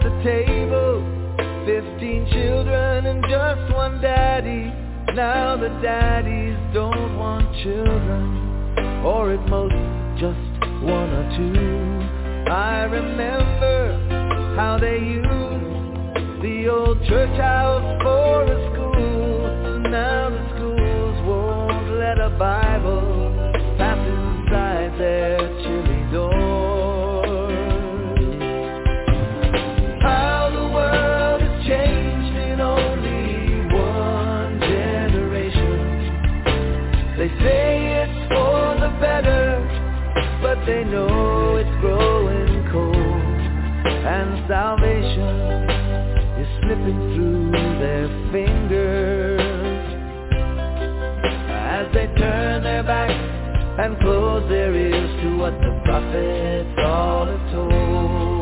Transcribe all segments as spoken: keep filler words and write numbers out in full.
the table, fifteen children and just one daddy. Now the daddies don't want children, or at most just one or two. I remember how they used the old church house for a school. Now the schools won't let a Bible pass inside their chilly doors. How the world has changed in only one generation. They say it's for the better, but they know it's growing cold, and salvation is slipping through their fingers as they turn their backs and close their ears to what the prophets all have told.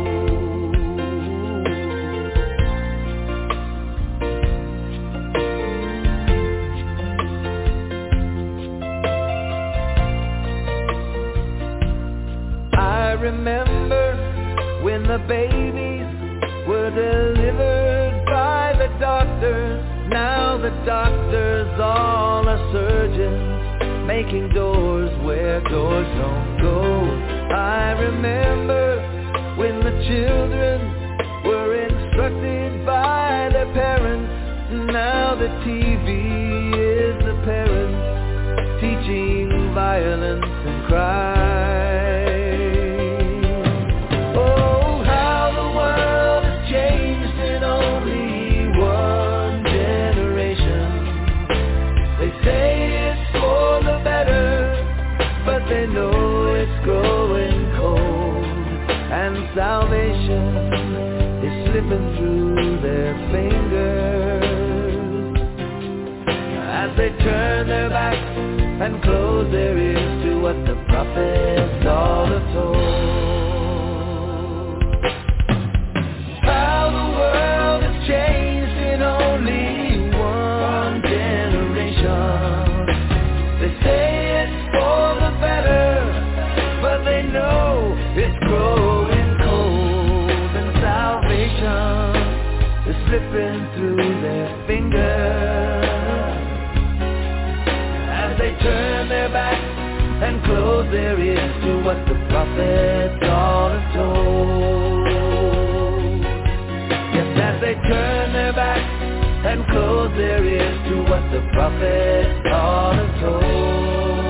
I remember when the babies were delivered by the doctors. Now the doctors all are surgeons, making doors where doors don't go. I remember when the children were instructed by their parents. Now the T V is the parents, teaching violence and crime. Oh, how the world has changed in only one generation. They say it's for the better, but they know it's growing cold, and salvation is slipping through their fingers as they turn their backs and close their ears to what the prophets all have told. How the world has changed in only one generation. They say it's for the better, but they know it's growing cold, and salvation is slipping through their fingers as they turn their backs and close their ears to what the prophets all have told. Yes, as they turn their backs and close their ears to what the prophets all have told.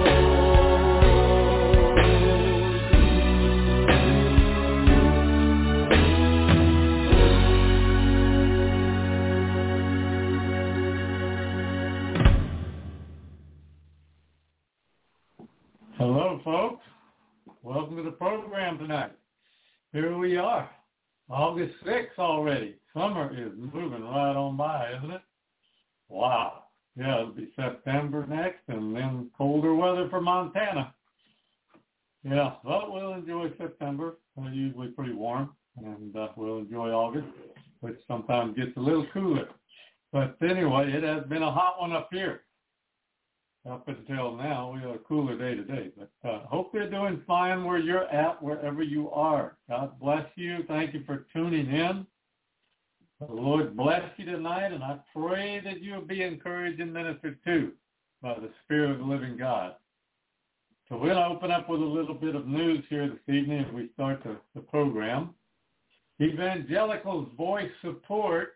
Hello, folks. Welcome to the program tonight. Here we are, August sixth already. Summer is moving right on by, isn't it? Wow. Yeah, it'll be September next, and then colder weather for Montana. Yeah, but we'll enjoy September. It's usually pretty warm, and uh, we'll enjoy August, which sometimes gets a little cooler. But anyway, it has been a hot one up here. Up until now, we have a cooler day today. But uh, hope you're doing fine where you're at, wherever you are. God bless you. Thank you for tuning in. The Lord bless you tonight, and I pray that you'll be encouraged and ministered to by the Spirit of the living God. So we'll open up with a little bit of news here this evening as we start the, the program. Evangelicals voice support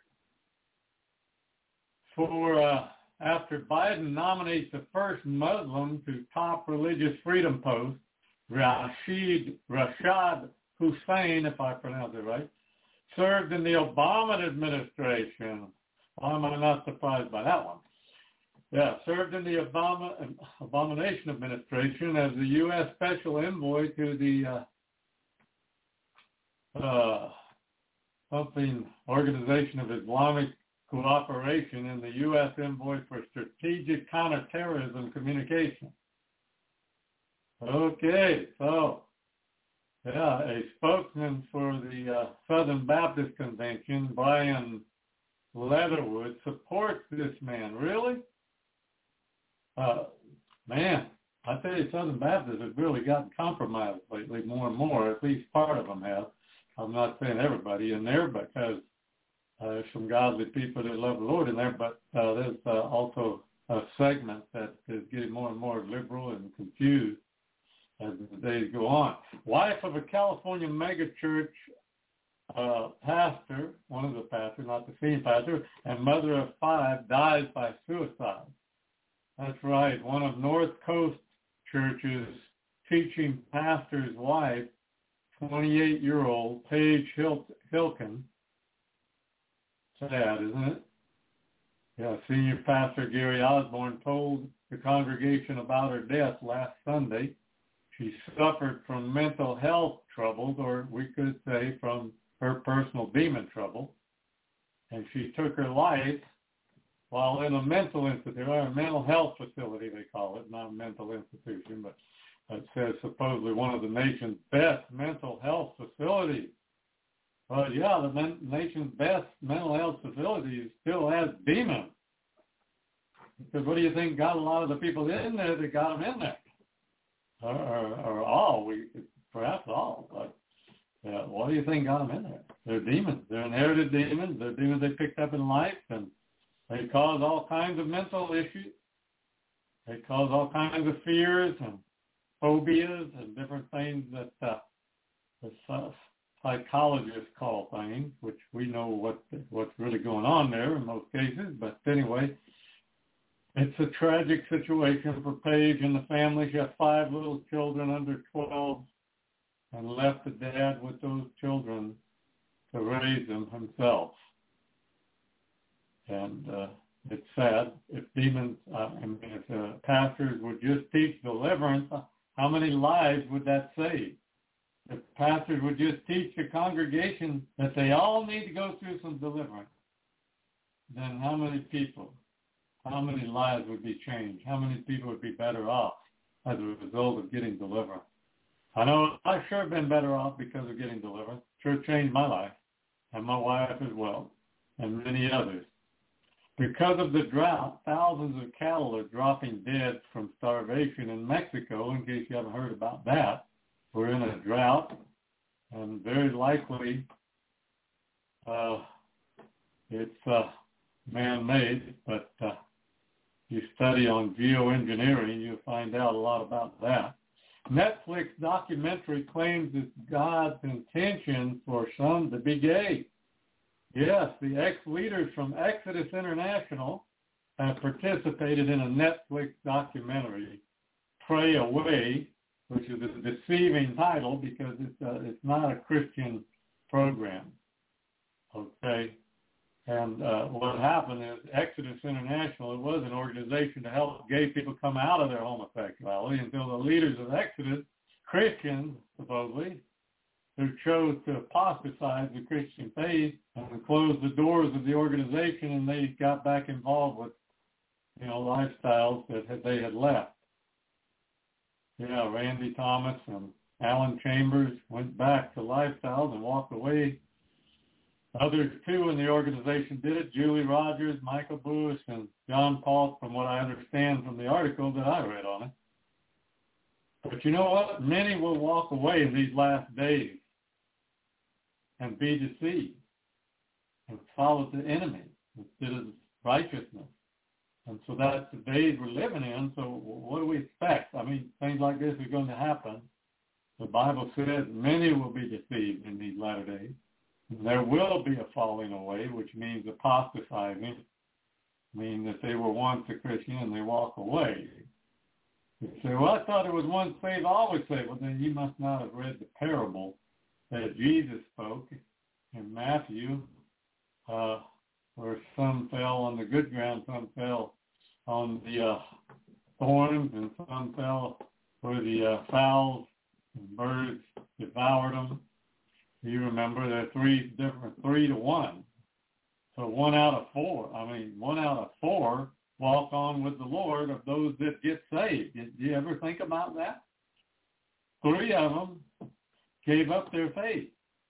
for... Uh, after Biden nominates the first Muslim to top religious freedom post, Rashid Rashad Hussain, if I pronounce it right, served in the Obama administration. Why am I not surprised by that one? Yeah, served in the Obama Abomination administration as the U S Special Envoy to the uh, uh, something Organization of Islamic Cooperation and the U S Envoy for Strategic Counterterrorism Communication. Okay, so, yeah, a spokesman for the uh, Southern Baptist Convention, Brian Leatherwood, supports this man. Really? Uh, man, I tell you, Southern Baptists have really gotten compromised lately more and more, at least part of them have. I'm not saying everybody in there because uh, there's some godly people that love the Lord in there, but uh, there's uh, also a segment that is getting more and more liberal and confused as the days go on. Wife of a California megachurch uh, pastor, one of the pastors, not the senior pastor, and mother of five, dies by suicide. That's right. One of North Coast Church's teaching pastor's wife, twenty-eight-year-old Paige Hil- Hilkin. Sad, isn't it? Yeah, senior pastor Gary Osborne told the congregation about her death last Sunday. She suffered from mental health troubles, or we could say from her personal demon trouble, and she took her life while in a mental institution, or a mental health facility, they call it, not a mental institution, but it says supposedly one of the nation's best mental health facilities. Well, yeah, the men- nation's best mental health facility still has demons. Because what do you think got a lot of the people in there that got them in there? Or, or, or all, we perhaps all, but uh, what do you think got them in there? They're demons. They're inherited demons. They're demons they picked up in life, and they cause all kinds of mental issues. They cause all kinds of fears and phobias and different things that uh, the uh, psychologists call things, which we know what what's really going on there in most cases. But anyway, it's a tragic situation for Paige and the family. She has five little children under twelve and left the dad with those children to raise them himself. And uh, it's sad. If demons, uh, I mean, if uh, pastors would just teach deliverance, how many lives would that save? If pastors would just teach the congregation that they all need to go through some deliverance, then how many people, how many lives would be changed? How many people would be better off as a result of getting deliverance? I know I've sure been better off because of getting deliverance. Sure changed my life and my wife as well, and many others. Because of the drought, thousands of cattle are dropping dead from starvation in Mexico, in case you haven't heard about that. We're in a drought, and very likely uh, it's uh, man-made, but uh, you study on geoengineering, you'll find out a lot about that. Netflix documentary claims it's God's intention for some to be gay. Yes, the ex-leaders from Exodus International have participated in a Netflix documentary, Pray Away, which is a deceiving title because it's a, it's not a Christian program, okay? And uh, what happened is Exodus International, it was an organization to help gay people come out of their homosexuality until the leaders of Exodus, Christians, supposedly, who chose to apostatize the Christian faith and close the doors of the organization, and they got back involved with, you know, lifestyles that they had left. You know, Randy Thomas and Alan Chambers went back to lifestyles and walked away. Others, too, in the organization did it. Julie Rogers, Michael Bush, and John Paul, from what I understand from the article that I read on it. But you know what? Many will walk away in these last days and be deceived and follow the enemy instead of righteousness. And so that's the days we're living in. So what do we expect? I mean, things like this are going to happen. The Bible says many will be deceived in these latter days. And there will be a falling away, which means apostatizing, meaning that they were once a Christian and they walk away. You say, well, I thought it was once saved, always saved. Well, then you must not have read the parable that Jesus spoke in Matthew, uh, where some fell on the good ground, some fell on the uh, thorns, and some fell where the uh, fowls and birds devoured them. You remember there are three different, three to one. So one out of four, I mean, one out of four walk on with the Lord of those that get saved. Did you ever think about that? Three of them gave up their faith.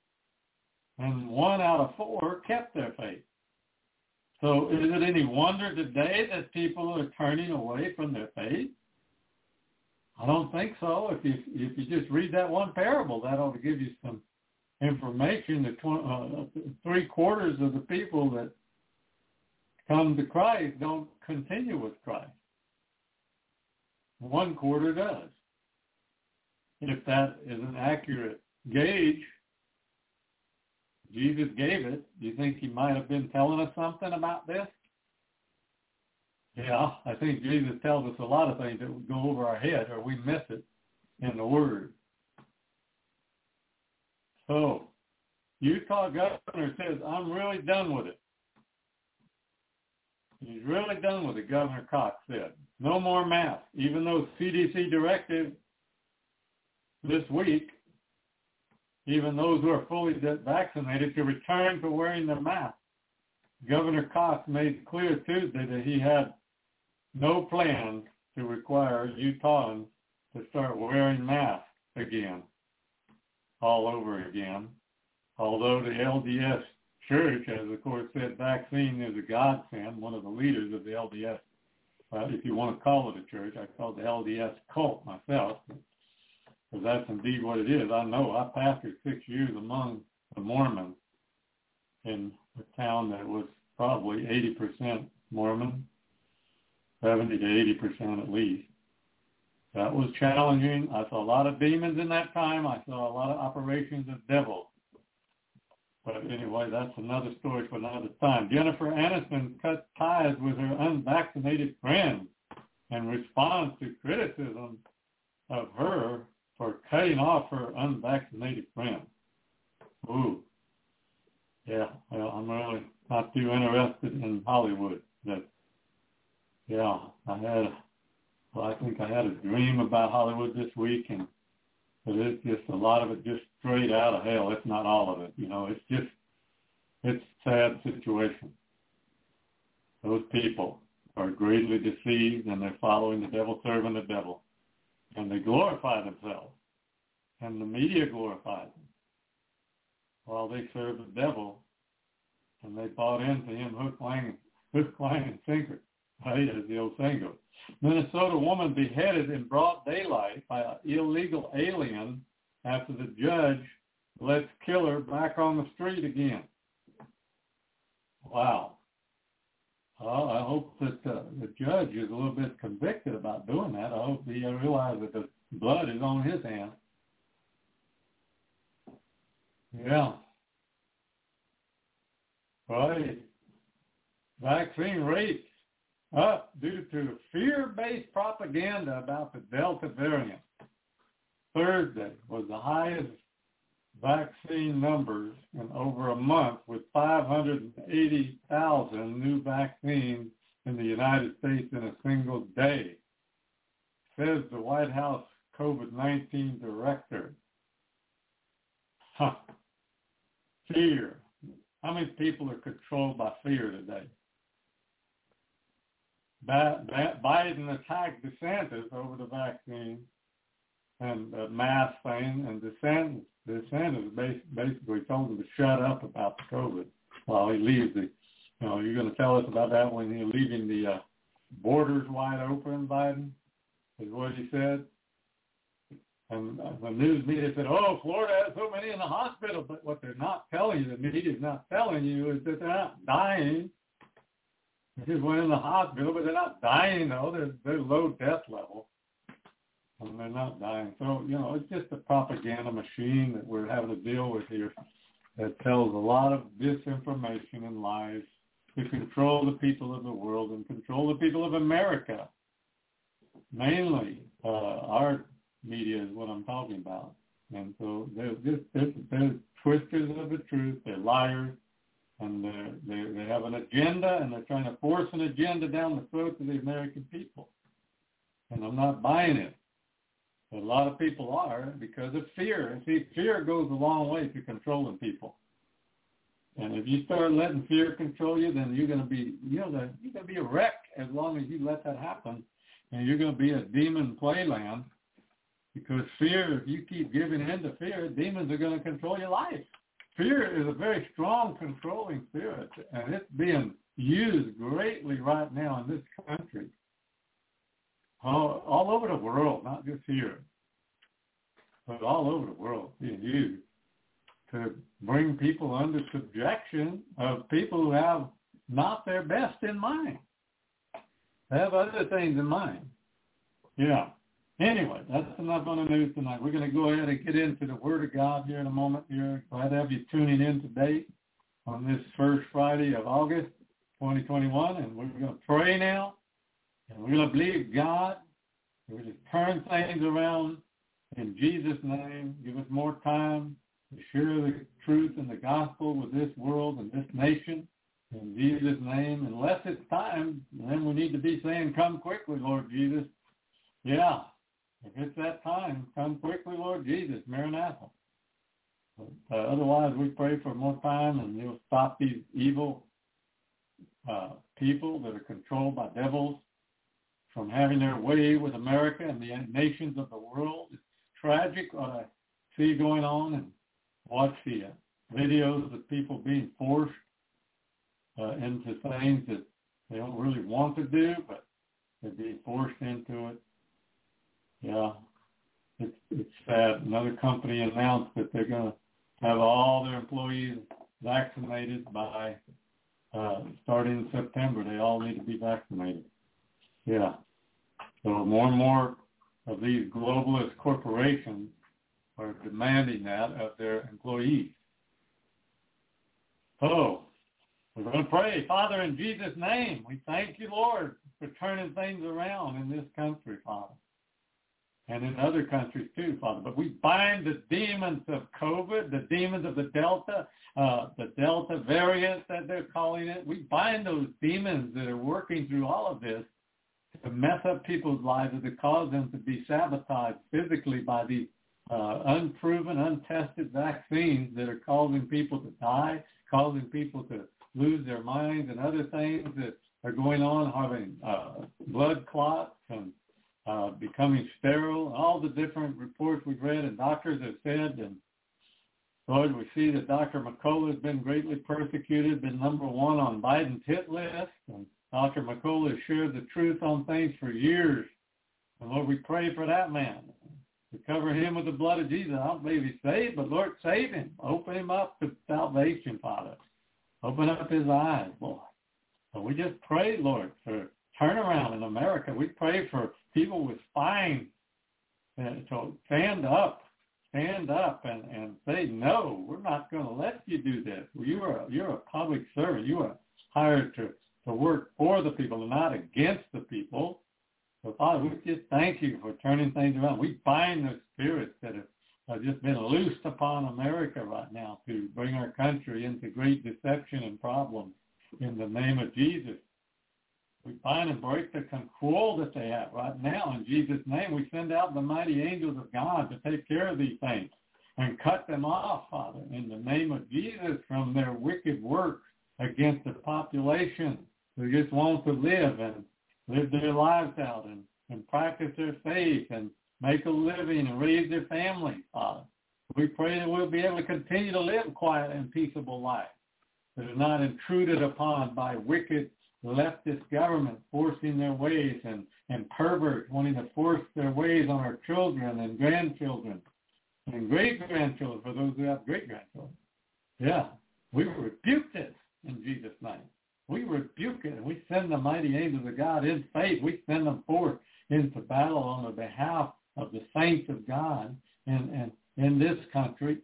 And one out of four kept their faith. So is it any wonder today that people are turning away from their faith? I don't think so. If you if you just read that one parable, that ought to give you some information that tw- uh, three quarters of the people that come to Christ don't continue with Christ. One quarter does. If that is an accurate gauge, Jesus gave it. Do you think he might have been telling us something about this? Yeah, I think Jesus tells us a lot of things that would go over our head or we miss it in the Word. So, Utah governor says, I'm really done with it. He's really done with it, Governor Cox said. No more masks, even though C D C directive this week, even those who are fully vaccinated, to return to wearing their mask. Governor Cox made clear Tuesday that he had no plans to require Utahns to start wearing masks again, all over again. Although the L D S Church has, of course, said vaccine is a godsend, one of the leaders of the L D S, uh, if you want to call it a church, I call it the L D S cult myself, because that's indeed what it is. I know I pastored six years among the Mormons in a town that was probably eighty percent Mormon, seventy to eighty percent at least. That was challenging. I saw a lot of demons in that time. I saw a lot of operations of devils. But anyway, that's another story for another time. Jennifer Aniston cut ties with her unvaccinated friends in response to criticism of her for cutting off her unvaccinated friends. Ooh. Yeah, well, I'm really not too interested in Hollywood. But, yeah, I had, well, I think I had a dream about Hollywood this week, and but it's just a lot of it just straight out of hell. It's not all of it, you know. It's just, it's a sad situation. Those people are greatly deceived, and they're following the devil, serving the devil. And they glorify themselves. And the media glorifies them while they serve the devil. And they bought into him hook, line, hook, line, and sinker, right, as the old saying goes. Minnesota woman beheaded in broad daylight by an illegal alien after the judge lets killer back on the street again. Wow. Well, I hope that uh, the judge is a little bit convicted about doing that. I hope he realizes that the blood is on his hands. Yeah. Right. Vaccine rates up due to fear-based propaganda about the Delta variant. Thursday was the highest vaccine numbers in over a month, with five hundred eighty thousand new vaccines in the United States in a single day, says the White House COVID nineteen director. Huh. Fear. How many people are controlled by fear today? Biden attacked DeSantis over the vaccine and the mask thing, and DeSantis, DeSantis basically told him to shut up about the COVID while he leaves the, you know, you're going to tell us about that when you're leaving the uh, borders wide open, Biden, is what he said. And uh, the news media said, oh, Florida has so many in the hospital, but what they're not telling you, the media's not telling you, is that they're not dying. They just went in the hospital, but they're not dying, though. They're, they're low death level, and they're not dying. So, you know, it's just a propaganda machine that we're having to deal with here that tells a lot of disinformation and lies to control the people of the world and control the people of America. Mainly, uh, our media is what I'm talking about. And so they're, just, they're, they're twisters of the truth. They're liars. And they're, they're, they have an agenda, and they're trying to force an agenda down the throats of the American people. And I'm not buying it. But a lot of people are because of fear. And see, fear goes a long way to controlling people. And if you start letting fear control you, then you're going to be, you know, you're going to be a wreck as long as you let that happen. And you're going to be a demon playland, because fear, if you keep giving in to fear, demons are going to control your life. Fear is a very strong controlling spirit, and it's being used greatly right now in this country, all, all over the world, not just here, but all over the world being used to bring people under subjection of people who have not their best in mind. They have other things in mind. Yeah. Anyway, that's enough on the news tonight. We're going to go ahead and get into the Word of God here in a moment. Here, glad to have you tuning in today on this first Friday of August, twenty twenty-one, and we're going to pray now, and we're going to believe God. We're going to turn things around in Jesus' name. Give us more time to share the truth and the gospel with this world and this nation. In Jesus' name, unless it's time, then we need to be saying, come quickly, Lord Jesus. Yeah. If it's that time, come quickly, Lord Jesus, Maranatha. But, uh, otherwise, we pray for more time, and you'll stop these evil uh, people that are controlled by devils from having their way with America and the nations of the world. It's tragic what I see going on, and watch the uh, videos of people being forced uh, into things that they don't really want to do, but they're being forced into it. Yeah, it's, it's sad. Another company announced that they're going to have all their employees vaccinated by uh, starting in September. They all need to be vaccinated. Yeah. So more and more of these globalist corporations are demanding that of their employees. So we're going to pray. Father, in Jesus' name, we thank you, Lord, for turning things around in this country, Father. And in other countries too, Father. But we bind the demons of COVID, the demons of the Delta, uh, the Delta variant that they're calling it. We bind those demons that are working through all of this to mess up people's lives and to cause them to be sabotaged physically by these uh, unproven, untested vaccines that are causing people to die, causing people to lose their minds, and other things that are going on, having uh, blood clots and Uh, becoming sterile, all the different reports we've read and doctors have said. And Lord, we see that Doctor McCullough has been greatly persecuted, been number one on Biden's hit list. And Doctor McCullough has shared the truth on things for years. And Lord, we pray for that man. We cover him with the blood of Jesus. I don't believe he's saved, but Lord, save him. Open him up to salvation, Father. Open up his eyes, Lord. So we just pray, Lord, for turnaround in America. We pray for people with spine uh, to stand up, stand up and, and say, no, we're not going to let you do this. You are, you're a public servant. You are hired to, to work for the people and not against the people. So, Father, we just thank you for turning things around. We bind the spirits that have, have just been loosed upon America right now to bring our country into great deception and problems in the name of Jesus. We bind and break the control that they have right now. In Jesus' name, we send out the mighty angels of God to take care of these things and cut them off, Father, in the name of Jesus, from their wicked works against the population who just want to live and live their lives out and, and practice their faith and make a living and raise their families, Father. We pray that we'll be able to continue to live quiet and peaceable lives that are not intruded upon by wicked leftist government forcing their ways and, and perverts wanting to force their ways on our children and grandchildren and great-grandchildren for those who have great-grandchildren. Yeah, we rebuke this in Jesus' name. We rebuke it, and we send the mighty angels of God in faith. We send them forth into battle on the behalf of the saints of God and, and in this country.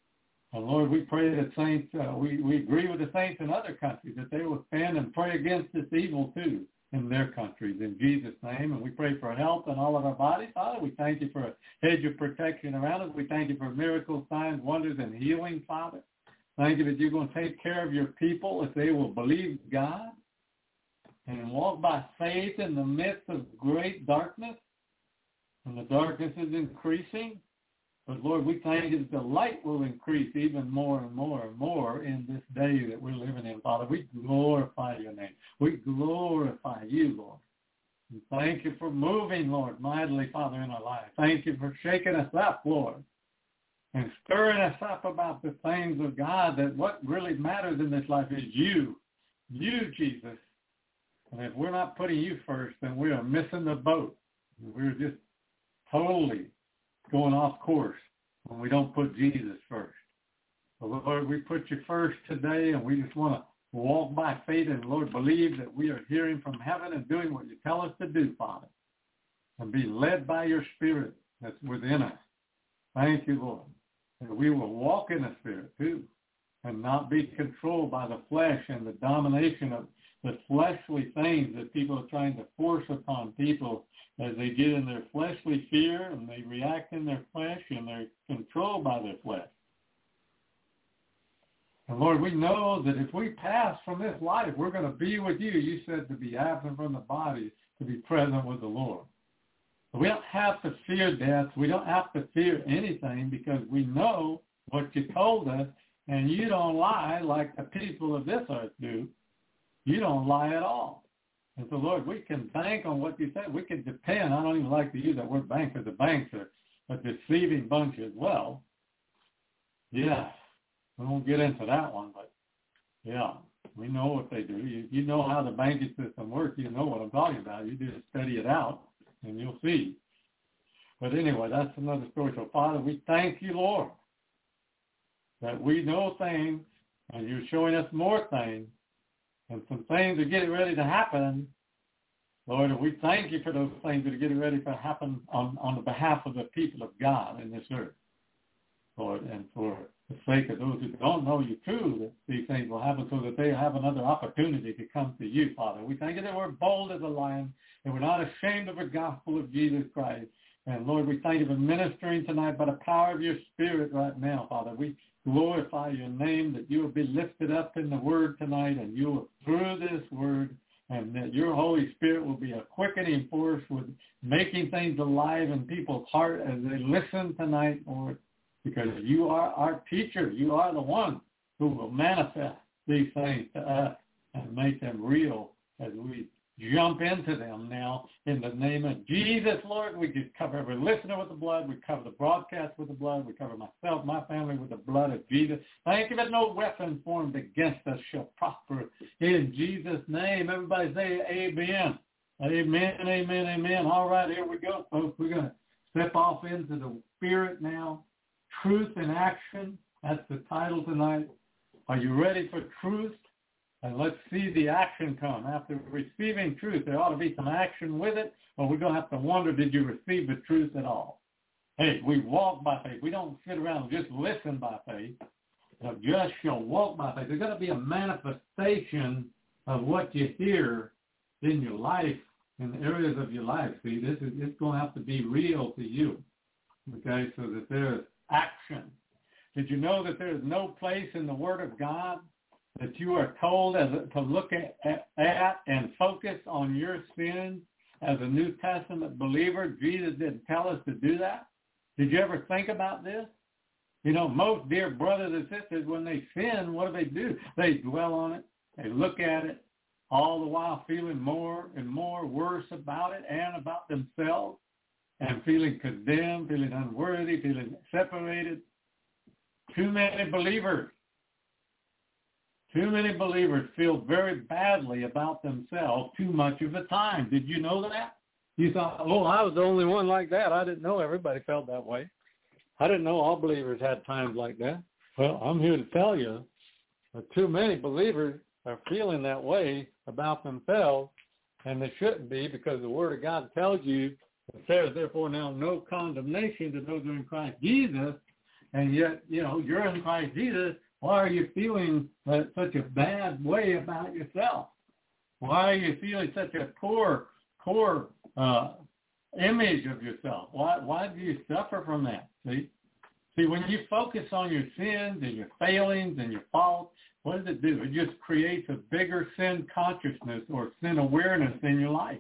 And Lord, we pray that saints, uh, we, we agree with the saints in other countries that they will stand and pray against this evil too in their countries in Jesus' name. And we pray for health in all of our bodies. Father, we thank you for a hedge of protection around us. We thank you for miracles, signs, wonders, and healing, Father. Thank you that you're going to take care of your people if they will believe God and walk by faith in the midst of great darkness. And the darkness is increasing. But, Lord, we thank you that the light will increase even more and more and more in this day that we're living in, Father. We glorify your name. We glorify you, Lord. And thank you for moving, Lord, mightily, Father, in our lives. Thank you for shaking us up, Lord, and stirring us up about the things of God, that what really matters in this life is you, you, Jesus. And if we're not putting you first, then we are missing the boat. We're just totally going off course when we don't put Jesus first. So, Lord, we put you first today, and we just want to walk by faith and, Lord, believe that we are hearing from heaven and doing what you tell us to do, Father, and be led by your Spirit that's within us. Thank you, Lord, that we will walk in the Spirit, too, and not be controlled by the flesh and the domination of the fleshly things that people are trying to force upon people as they get in their fleshly fear and they react in their flesh and they're controlled by their flesh. And Lord, we know that if we pass from this life, we're going to be with you. You said to be absent from the body, to be present with the Lord. So we don't have to fear death. We don't have to fear anything because we know what you told us, and you don't lie like the people of this earth do. You don't lie at all. And so, Lord, we can bank on what you said. We can depend. I don't even like to use that word bank because the banks are a deceiving bunch as well. Yeah, we won't get into that one, but yeah, we know what they do. You, you know how the banking system works. You know what I'm talking about. You just study it out, and you'll see. But anyway, that's another story. So, Father, we thank you, Lord, that we know things, and you're showing us more things, and some things are getting ready to happen. Lord, and we thank you for those things that are getting ready to happen on, on the behalf of the people of God in this earth, Lord, and for the sake of those who don't know you too, that these things will happen so that they have another opportunity to come to you, Father. We thank you that we're bold as a lion, and we're not ashamed of the gospel of Jesus Christ. And Lord, we thank you for ministering tonight by the power of your Spirit right now, Father. We glorify your name, that you will be lifted up in the word tonight, and you will, through this word, and that your Holy Spirit will be a quickening force with making things alive in people's heart as they listen tonight, Lord, because you are our teacher. You are the one who will manifest these things to us and make them real as we jump into them now in the name of Jesus, Lord. We just cover every listener with the blood. We cover the broadcast with the blood. We cover myself, my family with the blood of Jesus. Thank you that no weapon formed against us shall prosper in Jesus' name. Everybody say amen. Amen, amen, amen. All right, here we go, folks. We're going to step off into the Spirit now. Truth in action. That's the title tonight. Are you ready for truth? And let's see the action come. After receiving truth, there ought to be some action with it, or we're going to have to wonder, did you receive the truth at all? Hey, we walk by faith. We don't sit around and just listen by faith. The just shall walk by faith. There's going to be a manifestation of what you hear in your life, in the areas of your life. See, this is it's going to have to be real to you, okay, so that there's action. Did you know that there is no place in the Word of God that you are told as a, to look at, at, at and focus on your sins as a New Testament believer? Jesus didn't tell us to do that. Did you ever think about this? You know, most dear brothers and sisters, when they sin, what do they do? They dwell on it. They look at it, all the while feeling more and more worse about it and about themselves, and feeling condemned, feeling unworthy, feeling separated. Too many believers Too many believers feel very badly about themselves too much of the time. Did you know that? You thought, oh, I was the only one like that. I didn't know everybody felt that way. I didn't know all believers had times like that. Well, I'm here to tell you that too many believers are feeling that way about themselves, and they shouldn't be, because the Word of God tells you, it says, therefore now no condemnation to those who are in Christ Jesus, and yet, you know, you're in Christ Jesus. Why are you feeling uh, such a bad way about yourself? Why are you feeling such a poor, poor uh, image of yourself? Why, why do you suffer from that? See, see, when you focus on your sins and your failings and your faults, what does it do? It just creates a bigger sin consciousness or sin awareness in your life.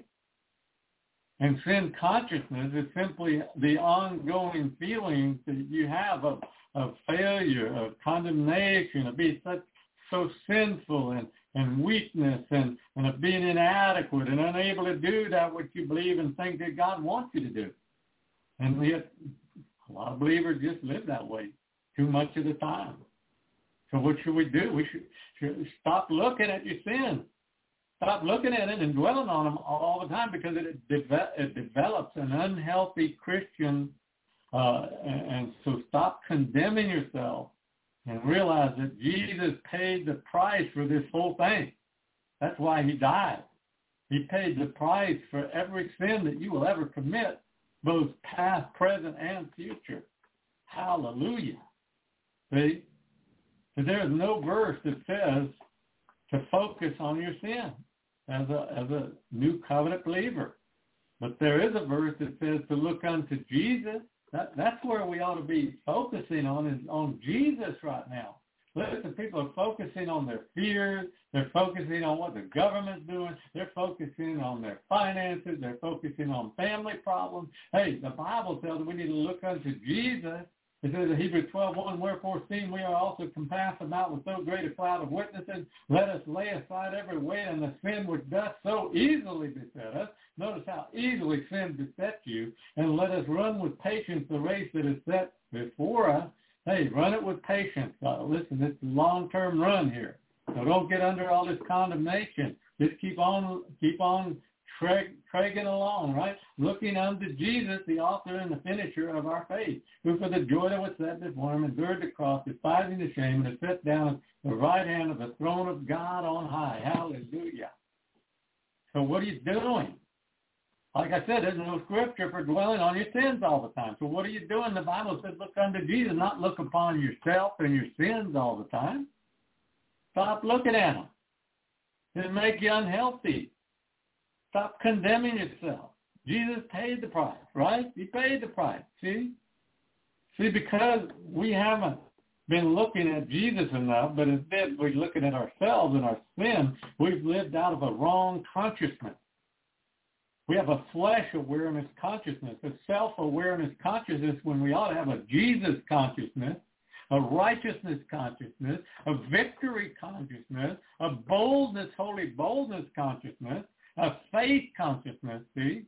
And sin consciousness is simply the ongoing feelings that you have of, of failure, of condemnation, of being such, so sinful, and, and weakness, and, and of being inadequate and unable to do that which you believe and think that God wants you to do. And yet, a lot of believers just live that way too much of the time. So what should we do? We should, should stop looking at your sins. Stop looking at it and dwelling on them all the time, because it, it, it develops an unhealthy Christian, uh, and, and so stop condemning yourself and realize that Jesus paid the price for this whole thing. That's why he died. He paid the price for every sin that you will ever commit, both past, present, and future. Hallelujah. See? So there is no verse that says to focus on your sin as a as a new covenant believer. But there is a verse that says to look unto Jesus. That, that's where we ought to be focusing on, is on Jesus right now. Listen, people are focusing on their fears. They're focusing on what the government's doing. They're focusing on their finances. They're focusing on family problems. Hey, the Bible tells us we need to look unto Jesus. It says in Hebrews twelve one, wherefore seeing we are also compassed about with so great a cloud of witnesses, let us lay aside every weight and the sin which doth so easily beset us. Notice how easily sin besets you. And let us run with patience the race that is set before us. Hey, run it with patience. Uh, listen, it's a long-term run here. So don't get under all this condemnation. Just keep on, keep on Treg, tregging along, right? Looking unto Jesus, the author and the finisher of our faith, who for the joy that was set before him endured the cross, despising the shame, and is set down at the right hand of the throne of God on high. Hallelujah. So what are you doing? Like I said, there's no scripture for dwelling on your sins all the time. So what are you doing? The Bible says look unto Jesus, not look upon yourself and your sins all the time. Stop looking at them. It'll make you unhealthy. Stop condemning yourself. Jesus paid the price, right? He paid the price, see? See, because we haven't been looking at Jesus enough, but instead we're looking at ourselves and our sin, we've lived out of a wrong consciousness. We have a flesh awareness consciousness, a self-awareness consciousness when we ought to have a Jesus consciousness, a righteousness consciousness, a victory consciousness, a boldness, holy boldness consciousness, a faith consciousness, see?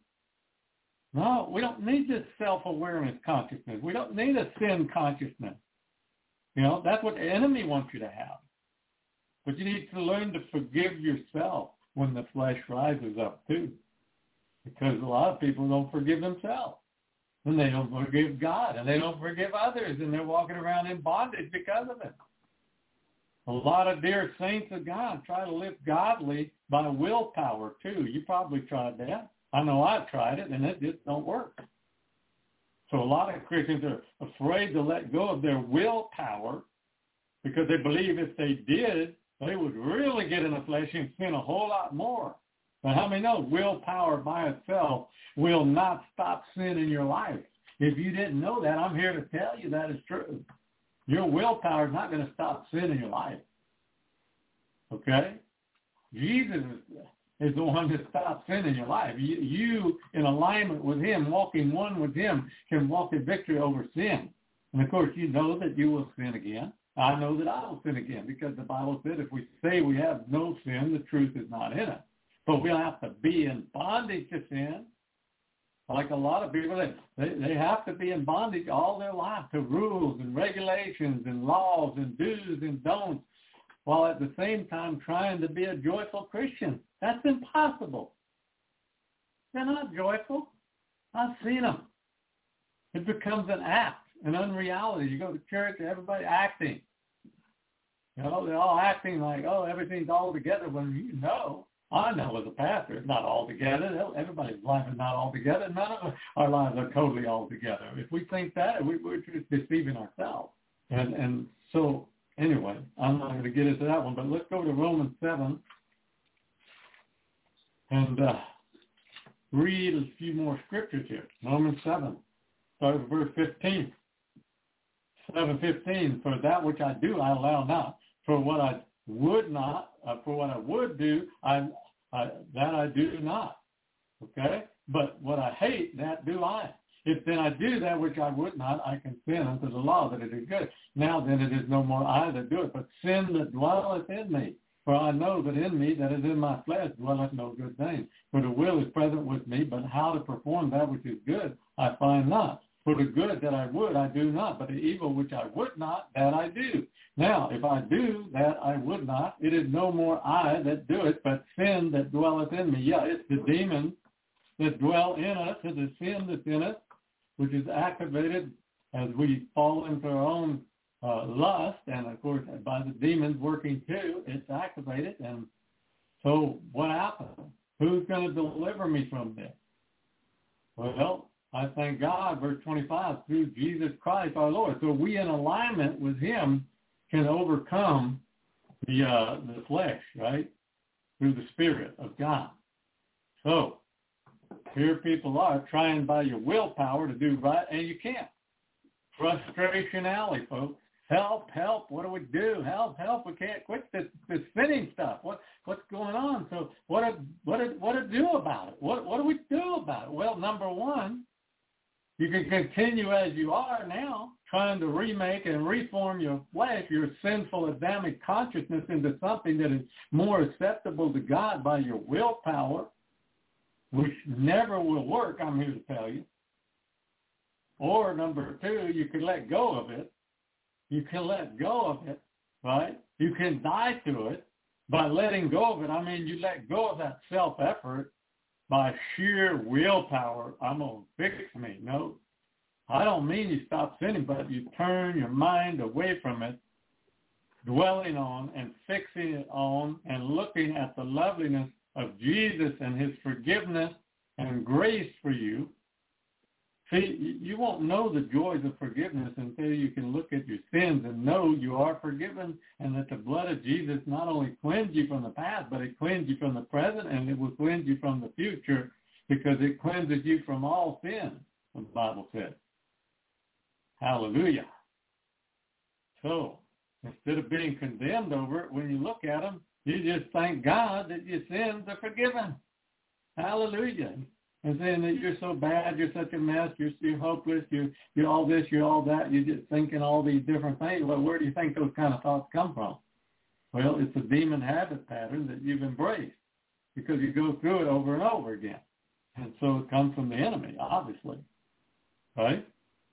No, we don't need this self-awareness consciousness. We don't need a sin consciousness. You know, that's what the enemy wants you to have. But you need to learn to forgive yourself when the flesh rises up too. Because a lot of people don't forgive themselves. And they don't forgive God. And they don't forgive others. And they're walking around in bondage because of it. A lot of dear saints of God try to live godly by willpower too. You probably tried that. I know I've tried it, and it just don't work. So a lot of Christians are afraid to let go of their willpower because they believe if they did, they would really get in the flesh and sin a whole lot more. But how many know willpower by itself will not stop sin in your life? If you didn't know that, I'm here to tell you that is true. Your willpower is not going to stop sin in your life. Okay? Jesus is the one that stops sin in your life. You, you, in alignment with him, walking one with him, can walk in victory over sin. And, of course, you know that you will sin again. I know that I will sin again because the Bible said if we say we have no sin, the truth is not in us. But we don't have to be in bondage to sin. Like a lot of people, they, they, they have to be in bondage all their life to rules and regulations and laws and do's and don'ts, while at the same time trying to be a joyful Christian. That's impossible. They're not joyful. I've seen them. It becomes an act, an unreality. You go to church, everybody acting. You know, they're all acting like, oh, everything's all together when you know. I know as a pastor, it's not all together. Everybody's life is not all together. None of our lives are totally all together. If we think that, we, we're just deceiving ourselves. And and so, anyway, I'm not going to get into that one, but let's go to Romans seven and uh, read a few more scriptures here. Romans seven, start with verse fifteen. seven fifteen, for that which I do I allow not, for what I would not, uh, for what I would do, I, I that I do not. Okay? But what I hate, that do I. If then I do that which I would not, I consent unto the law that it is good. Now then it is no more I that do it, but sin that dwelleth in me. For I know that in me, that is in my flesh, dwelleth no good thing. For the will is present with me, but how to perform that which is good, I find not. For the good that I would, I do not, but the evil which I would not, that I do. Now, if I do that I would not, it is no more I that do it, but sin that dwelleth in me. Yeah, it's the demons that dwell in us, and the sin that's in us, which is activated as we fall into our own uh, uh, lust, and of course by the demons working too, it's activated. And so what happens? Who's going to deliver me from this? Well, I thank God, verse twenty-five, through Jesus Christ our Lord. So we in alignment with him can overcome the uh, the flesh, right? Through the Spirit of God. So here people are trying by your willpower to do right, and you can't. Frustration alley, folks. Help, help, what do we do? Help, help, we can't quit this, this sinning stuff. What What's going on? So what do, what do, what do do about it? What, what do we do about it? Well, number one, you can continue as you are now, trying to remake and reform your flesh, your sinful Adamic consciousness into something that is more acceptable to God by your willpower, which never will work, I'm here to tell you. Or number two, you can let go of it. You can let go of it, right? You can die to it by letting go of it. I mean, you let go of that self-effort by sheer willpower. I'm going to fix me. No, I don't mean you stop sinning, but you turn your mind away from it, dwelling on and fixing it on and looking at the loveliness of Jesus and his forgiveness and grace for you. See, you won't know the joys of forgiveness until you can look at your sins and know you are forgiven, and that the blood of Jesus not only cleansed you from the past, but it cleansed you from the present, and it will cleanse you from the future, because it cleanses you from all sin, the Bible says. Hallelujah. So, instead of being condemned over it, when you look at them, you just thank God that your sins are forgiven. Hallelujah. And saying that you're so bad, you're such a mess, you're, you're hopeless, you're, you're all this, you're all that, you're just thinking all these different things. Well, where do you think those kind of thoughts come from? Well, it's a demon habit pattern that you've embraced because you go through it over and over again. And so it comes from the enemy, obviously. Right?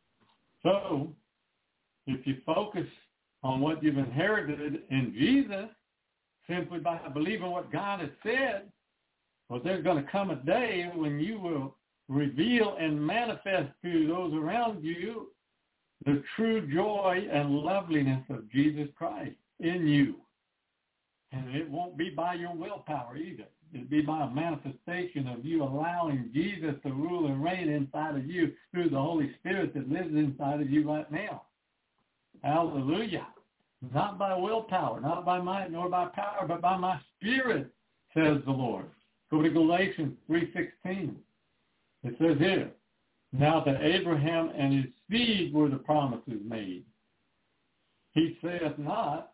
So if you focus on what you've inherited in Jesus, simply by believing what God has said, well, there's going to come a day when you will reveal and manifest to those around you the true joy and loveliness of Jesus Christ in you. And it won't be by your willpower either. It'll be by a manifestation of you allowing Jesus to rule and reign inside of you through the Holy Spirit that lives inside of you right now. Hallelujah. Not by willpower, not by might nor by power, but by my Spirit, says the Lord. Go to Galatians three sixteen. It says here, now to Abraham and his seed were the promises made. He saith not,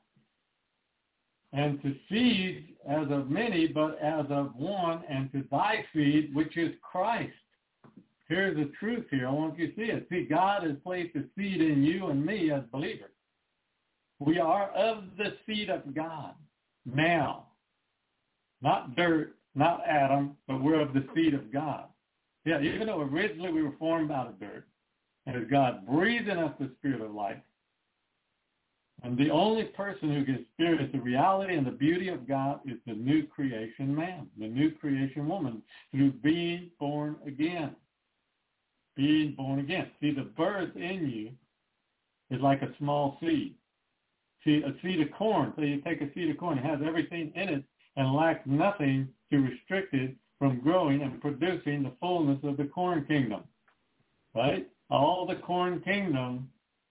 and to seeds as of many, but as of one, and to thy seed, which is Christ. Here's the truth here. I want you to see it. See, God has placed a seed in you and me as believers. We are of the seed of God now. Not dirt, not Adam, but we're of the seed of God. Yeah, even though originally we were formed out of dirt, and as God breathed in us the spirit of life, and the only person who can experience the reality and the beauty of God is the new creation man, the new creation woman, through being born again. Being born again. See, the birth in you is like a small seed. See, a seed of corn. So you take a seed of corn, it has everything in it and lacks nothing to restrict it from growing and producing the fullness of the corn kingdom. Right? All the corn kingdom,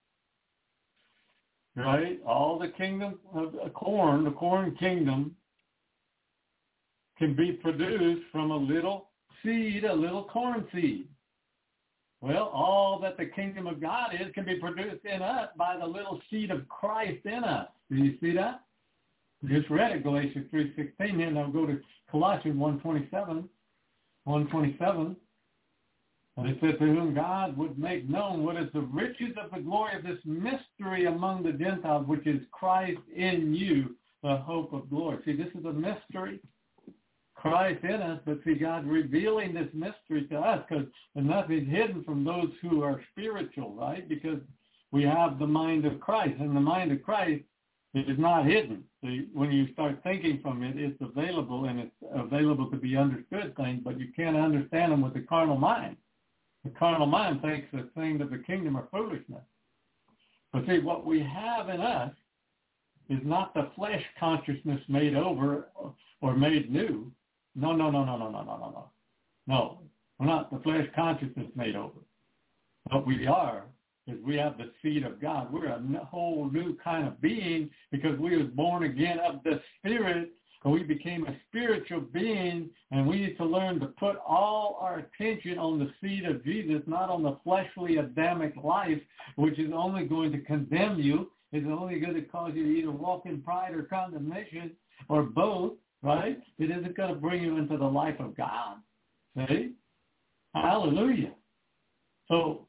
right? All the kingdom of corn, the corn kingdom can be produced from a little seed, a little corn seed. Well, all that the kingdom of God is can be produced in us by the little seed of Christ in us. Do you see that? Just read it, Galatians three sixteen, and I'll go to Colossians one twenty-seven. one twenty-seven. And it says, to whom God would make known what is the riches of the glory of this mystery among the Gentiles, which is Christ in you, the hope of glory. See, this is a mystery. Christ in us, but see, God revealing this mystery to us, because nothing's hidden from those who are spiritual, right? Because we have the mind of Christ, and the mind of Christ is not hidden. See, when you start thinking from it, it's available, and it's available to be understood things, but you can't understand them with the carnal mind. The carnal mind thinks the things of the kingdom are foolishness. But see, what we have in us is not the flesh consciousness made over or made new. No, no, no, no, no, no, no, no, no. No, we're not the flesh consciousness made over. What we are is we have the seed of God. We're a whole new kind of being because we was born again of the Spirit, and we became a spiritual being, and we need to learn to put all our attention on the seed of Jesus, not on the fleshly Adamic life, which is only going to condemn you. It's only going to cause you to either walk in pride or condemnation, or both, right? It isn't going to bring you into the life of God. See? Hallelujah. So,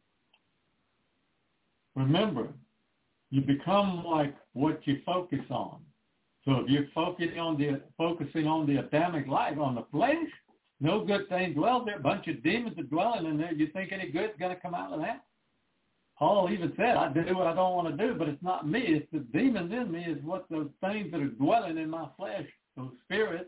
remember, you become like what you focus on. So if you're focusing on the focusing on the Adamic life, on the flesh, no good thing dwells there. A bunch of demons are dwelling in there. You think any good's going to come out of that? Paul even said, I do what I don't want to do, but it's not me. It's the demons in me. It's what those things that are dwelling in my flesh, those spirits.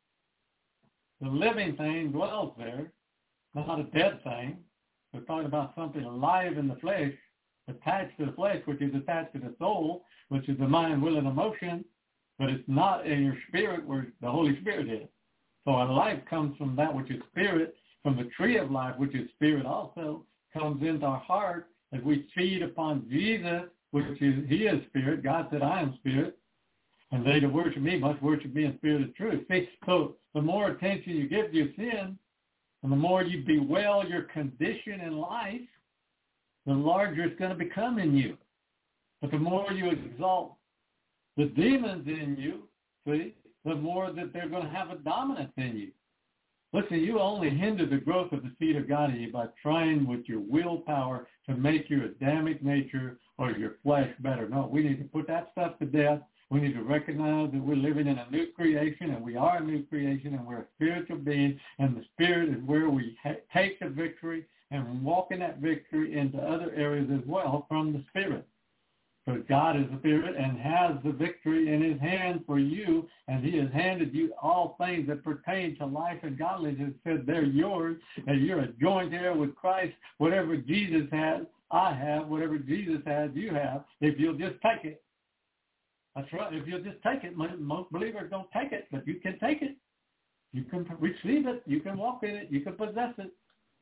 The living thing dwells there, not a dead thing. We're talking about something alive in the flesh, attached to the flesh, which is attached to the soul, which is the mind, will, and emotion, but it's not in your spirit where the Holy Spirit is. So our life comes from that which is spirit, from the tree of life, which is spirit also, comes into our heart as we feed upon Jesus, which is, he is spirit. God said, I am spirit. And they that worship me must worship me in spirit and truth. See, so the more attention you give to your sin, and the more you bewail your condition in life, the larger it's going to become in you. But the more you exalt the demons in you, see, the more that they're going to have a dominance in you. Listen, you only hinder the growth of the seed of God in you by trying with your willpower to make your Adamic nature or your flesh better. No, we need to put that stuff to death. We need to recognize that we're living in a new creation, and we are a new creation, and we're a spiritual being, and the Spirit is where we ha- take the victory and walk in that victory into other areas as well from the Spirit. Because God is the Spirit and has the victory in his hand for you, and he has handed you all things that pertain to life and godliness. It said they're yours, and you're a joint heir with Christ. Whatever Jesus has, I have. Whatever Jesus has, you have, if you'll just take it. That's right. If you'll just take it. Most believers don't take it, but you can take it. You can receive it. You can walk in it. You can possess it.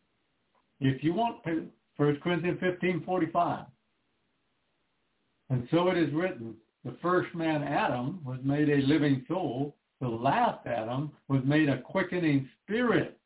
If you want to. First Corinthians fifteen forty-five. And so it is written, the first man, Adam, was made a living soul. The last Adam was made a quickening spirit.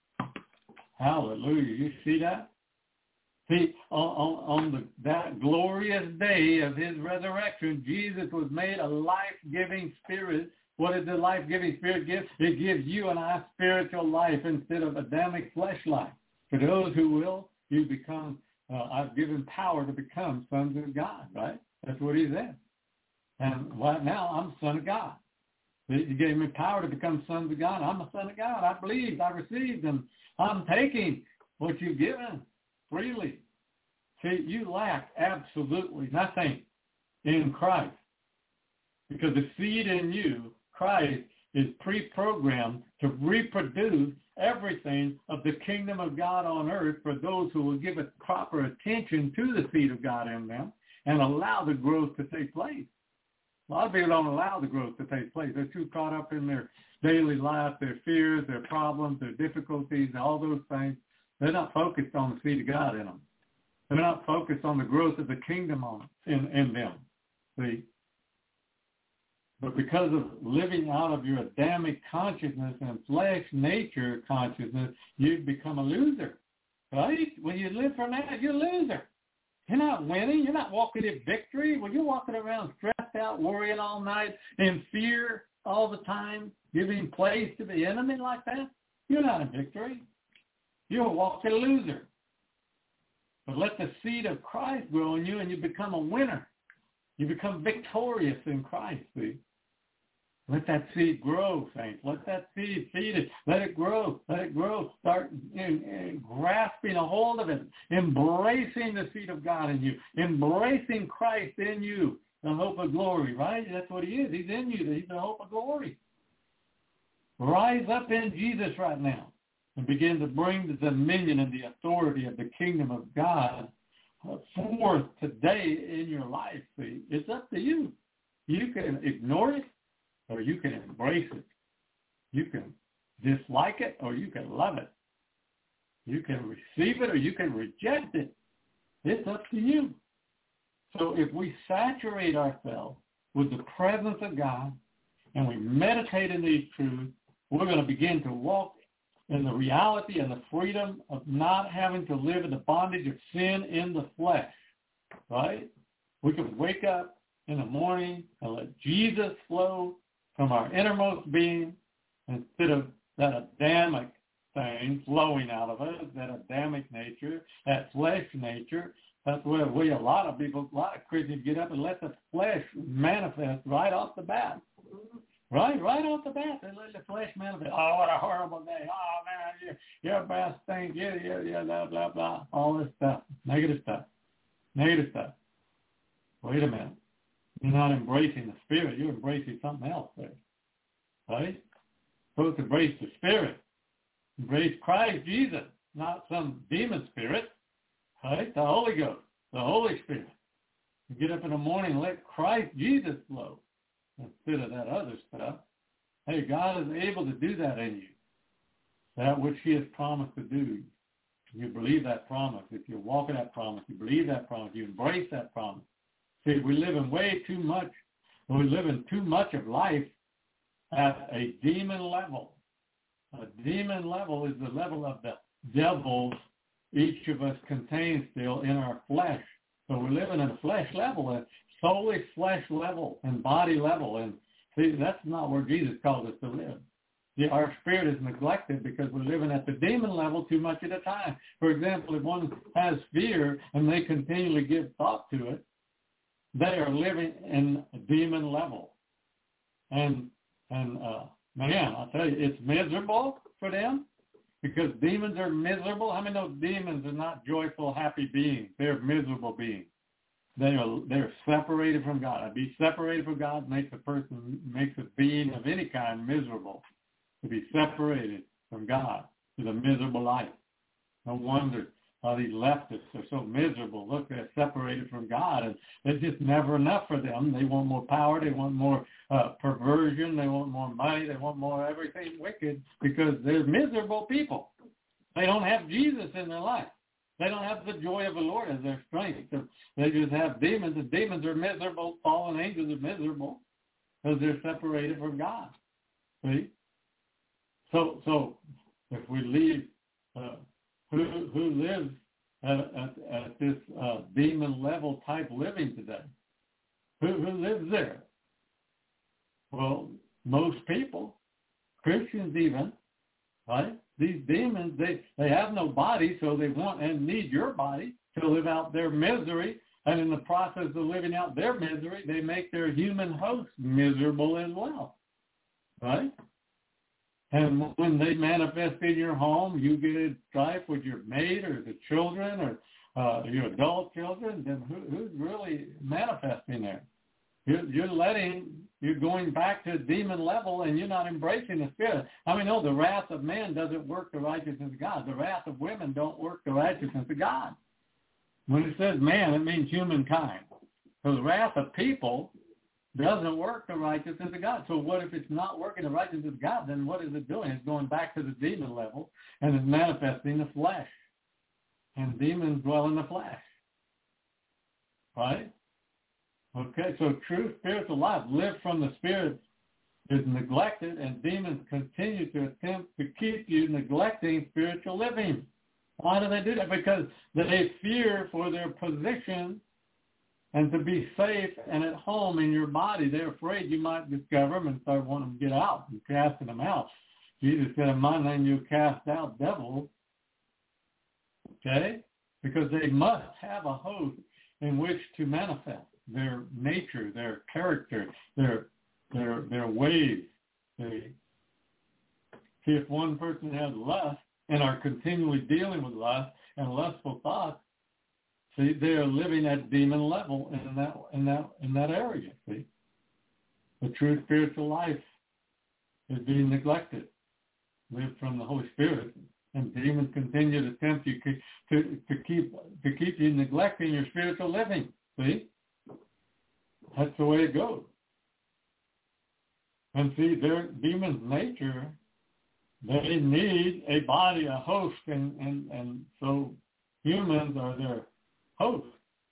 Hallelujah. You see that? See, on, on, on the, that glorious day of his resurrection, Jesus was made a life-giving spirit. What does the life-giving spirit give? It gives you and I spiritual life instead of Adamic flesh life. For those who will, you become, uh, I've given power to become sons of God, right? That's what he said. And right now, I'm a son of God. He gave me power to become sons of God. I'm a son of God. I believed, I received, and I'm taking what you've given freely. See, you lack absolutely nothing in Christ. Because the seed in you, Christ, is pre-programmed to reproduce everything of the kingdom of God on earth for those who will give it proper attention to the seed of God in them and allow the growth to take place. A lot of people don't allow the growth to take place. They're too caught up in their daily life, their fears, their problems, their difficulties, all those things. They're not focused on the seed of God in them. They're not focused on the growth of the kingdom on in, in them. See? But because of living out of your Adamic consciousness and flesh nature consciousness, you become a loser. Right? When you live from that, you're a loser. You're not winning. You're not walking in victory. When you're walking around stressed out, worrying all night, in fear all the time, giving place to the enemy like that, you're not in victory. You're a walking loser. But let the seed of Christ grow in you and you become a winner. You become victorious in Christ, see? Let that seed grow, saints. Let that seed feed it. Let it grow. Let it grow. Start in, in grasping a hold of it, embracing the seed of God in you, embracing Christ in you, the hope of glory, right? That's what he is. He's in you. He's the hope of glory. Rise up in Jesus right now and begin to bring the dominion and the authority of the kingdom of God forth today in your life. See, it's up to you. You can ignore it or you can embrace it. You can dislike it or you can love it. You can receive it or you can reject it. It's up to you. So if we saturate ourselves with the presence of God and we meditate in these truths, we're going to begin to walk in the reality and the freedom of not having to live in the bondage of sin in the flesh, right? We can wake up in the morning and let Jesus flow from our innermost being instead of that Adamic thing flowing out of us, that Adamic nature, that flesh nature. That's where we, a lot of people, a lot of Christians get up and let the flesh manifest right off the bat. Right, right off the bat, they let the flesh manifest. Oh, what a horrible day. Oh, man, you're, you're a bad thing. Yeah, yeah, yeah, blah, blah, blah. All this stuff, negative stuff, negative stuff. Wait a minute. You're not embracing the Spirit. You're embracing something else there. Right? Supposed to embrace the Spirit. Embrace Christ Jesus, not some demon spirit. Right? The Holy Ghost, the Holy Spirit. You get up in the morning and let Christ Jesus flow instead of that other stuff. Hey, God is able to do that in you. That which he has promised to do. You believe that promise. If you walk in that promise, you believe that promise, you embrace that promise. See, we live in way too much, we live in too much of life at a demon level. A demon level is the level of the devils each of us contains still in our flesh. So we're living at a flesh level, a solely flesh level and body level. And see, that's not where Jesus calls us to live. See, our spirit is neglected because we're living at the demon level too much at a time. For example, if one has fear and they continually give thought to it, they are living in a demon level. And, and uh, man, I'll tell you, it's miserable for them because demons are miserable. How many know demons are not joyful, happy beings? They're miserable beings. They are they're separated from God. To be separated from God makes a person, makes a being of any kind miserable. To be separated from God is a miserable life. No wonder how these leftists are so miserable. Look, they're separated from God, and it's just never enough for them. They want more power. They want more uh, perversion. They want more money. They want more everything wicked because they're miserable people. They don't have Jesus in their life. They don't have the joy of the Lord as their strength. They just have demons, and demons are miserable. Fallen angels are miserable because they're separated from God. See? So, so if we leave, uh, who who lives at, at, at this uh, demon level type living today? Who who lives there? Well, most people, Christians even, right? These demons, they, they have no body, so they want and need your body to live out their misery. And in the process of living out their misery, they make their human host miserable as well, right? And when they manifest in your home, you get in strife with your mate or the children or uh, your adult children, then who, who's really manifesting there? You're, you're letting, you're going back to a demon level and you're not embracing the Spirit. I mean, no, the wrath of man doesn't work the righteousness of God. The wrath of women don't work the righteousness of God. When it says man, it means humankind. So the wrath of people doesn't work the righteousness of God. So what if it's not working the righteousness of God? Then what is it doing? It's going back to the demon level and it's manifesting the flesh. And demons dwell in the flesh. Right? Okay, so true spiritual life, live from the Spirit, is neglected, and demons continue to attempt to keep you neglecting spiritual living. Why do they do that? Because they fear for their position and to be safe and at home in your body. They're afraid you might discover them and start wanting to get out and casting them out. Jesus said, in my name you cast out devils. Okay? Because they must have a host in which to manifest their nature, their character, their their their ways. They, see, if one person has lust and are continually dealing with lust and lustful thoughts, see, they are living at demon level in that in that in that area. See, the true spiritual life is being neglected. Live from the Holy Spirit And demons continue to tempt you to, to keep to keep you neglecting your spiritual living. See? That's the way it goes. And see, their demons' nature, they need a body, a host, and, and, and so humans are their hosts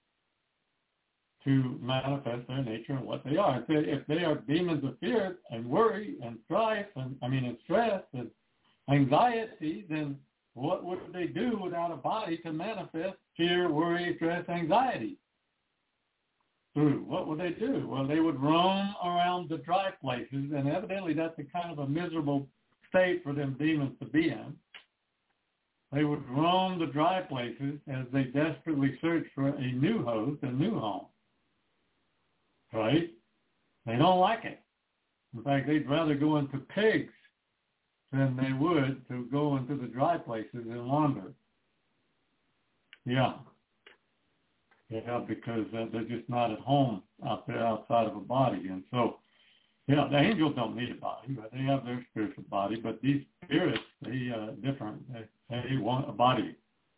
to manifest their nature and what they are. If they, if they are demons of fear and worry and strife, and I mean, and stress and anxiety, then what would they do without a body to manifest fear, worry, stress, anxiety through? What would they do? Well, they would roam around the dry places, and evidently that's a kind of a miserable state for them demons to be in. They would roam the dry places as they desperately search for a new host, a new home. Right? They don't like it. In fact, they'd rather go into pigs than they would to go into the dry places and wander. Yeah. Yeah, because uh, they're just not at home out there outside of a body. And so, yeah, the angels don't need a body, but they have their spiritual body. But these spirits, they uh, different. They, they want a body.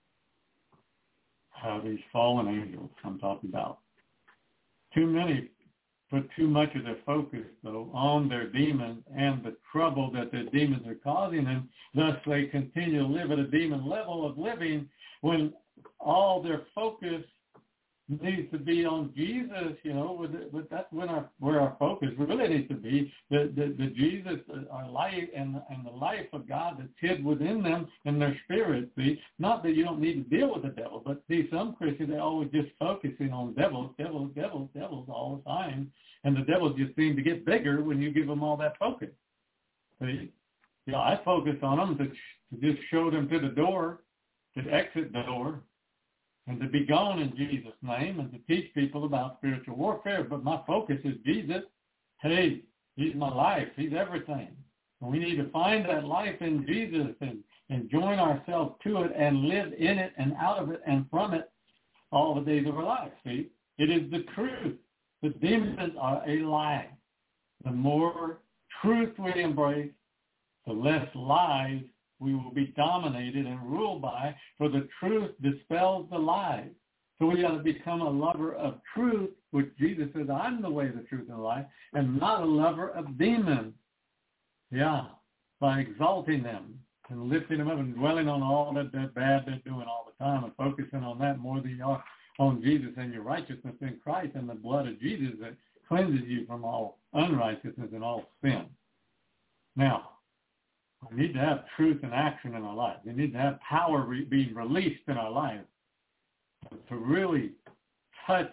How these fallen angels I'm talking about. Too many put too much of their focus, though, on their demons and the trouble that their demons are causing them. Thus, they continue to live at a demon level of living when all their focus needs to be on Jesus, you know, with, it, with that's when our, where our focus really needs to be, the, the, the Jesus, our life and, and the life of God that's hid within them and their spirit, see. Not that you don't need to deal with the devil, but see, some Christians, they're always just focusing on devils, devils, devils, devils all the time, and the devils just seem to get bigger when you give them all that focus, see. You know, I focus on them to, to just show them to the door, to the exit door, and to be gone in Jesus' name, and to teach people about spiritual warfare. But my focus is Jesus. Hey, he's my life. He's everything. And we need to find that life in Jesus and, and join ourselves to it and live in it and out of it and from it all the days of our life. See, it is the truth. The demons are a lie. The more truth we embrace, the less lies we will be dominated and ruled by, for the truth dispels the lies. So we got to become a lover of truth, which Jesus says, I'm the way, the truth, and the life, and not a lover of demons. Yeah, by exalting them and lifting them up and dwelling on all that they're bad they're doing all the time and focusing on that more than you are on Jesus and your righteousness in Christ and the blood of Jesus that cleanses you from all unrighteousness and all sin. Now, we need to have truth and action in our lives. We need to have power re- being released in our lives to really touch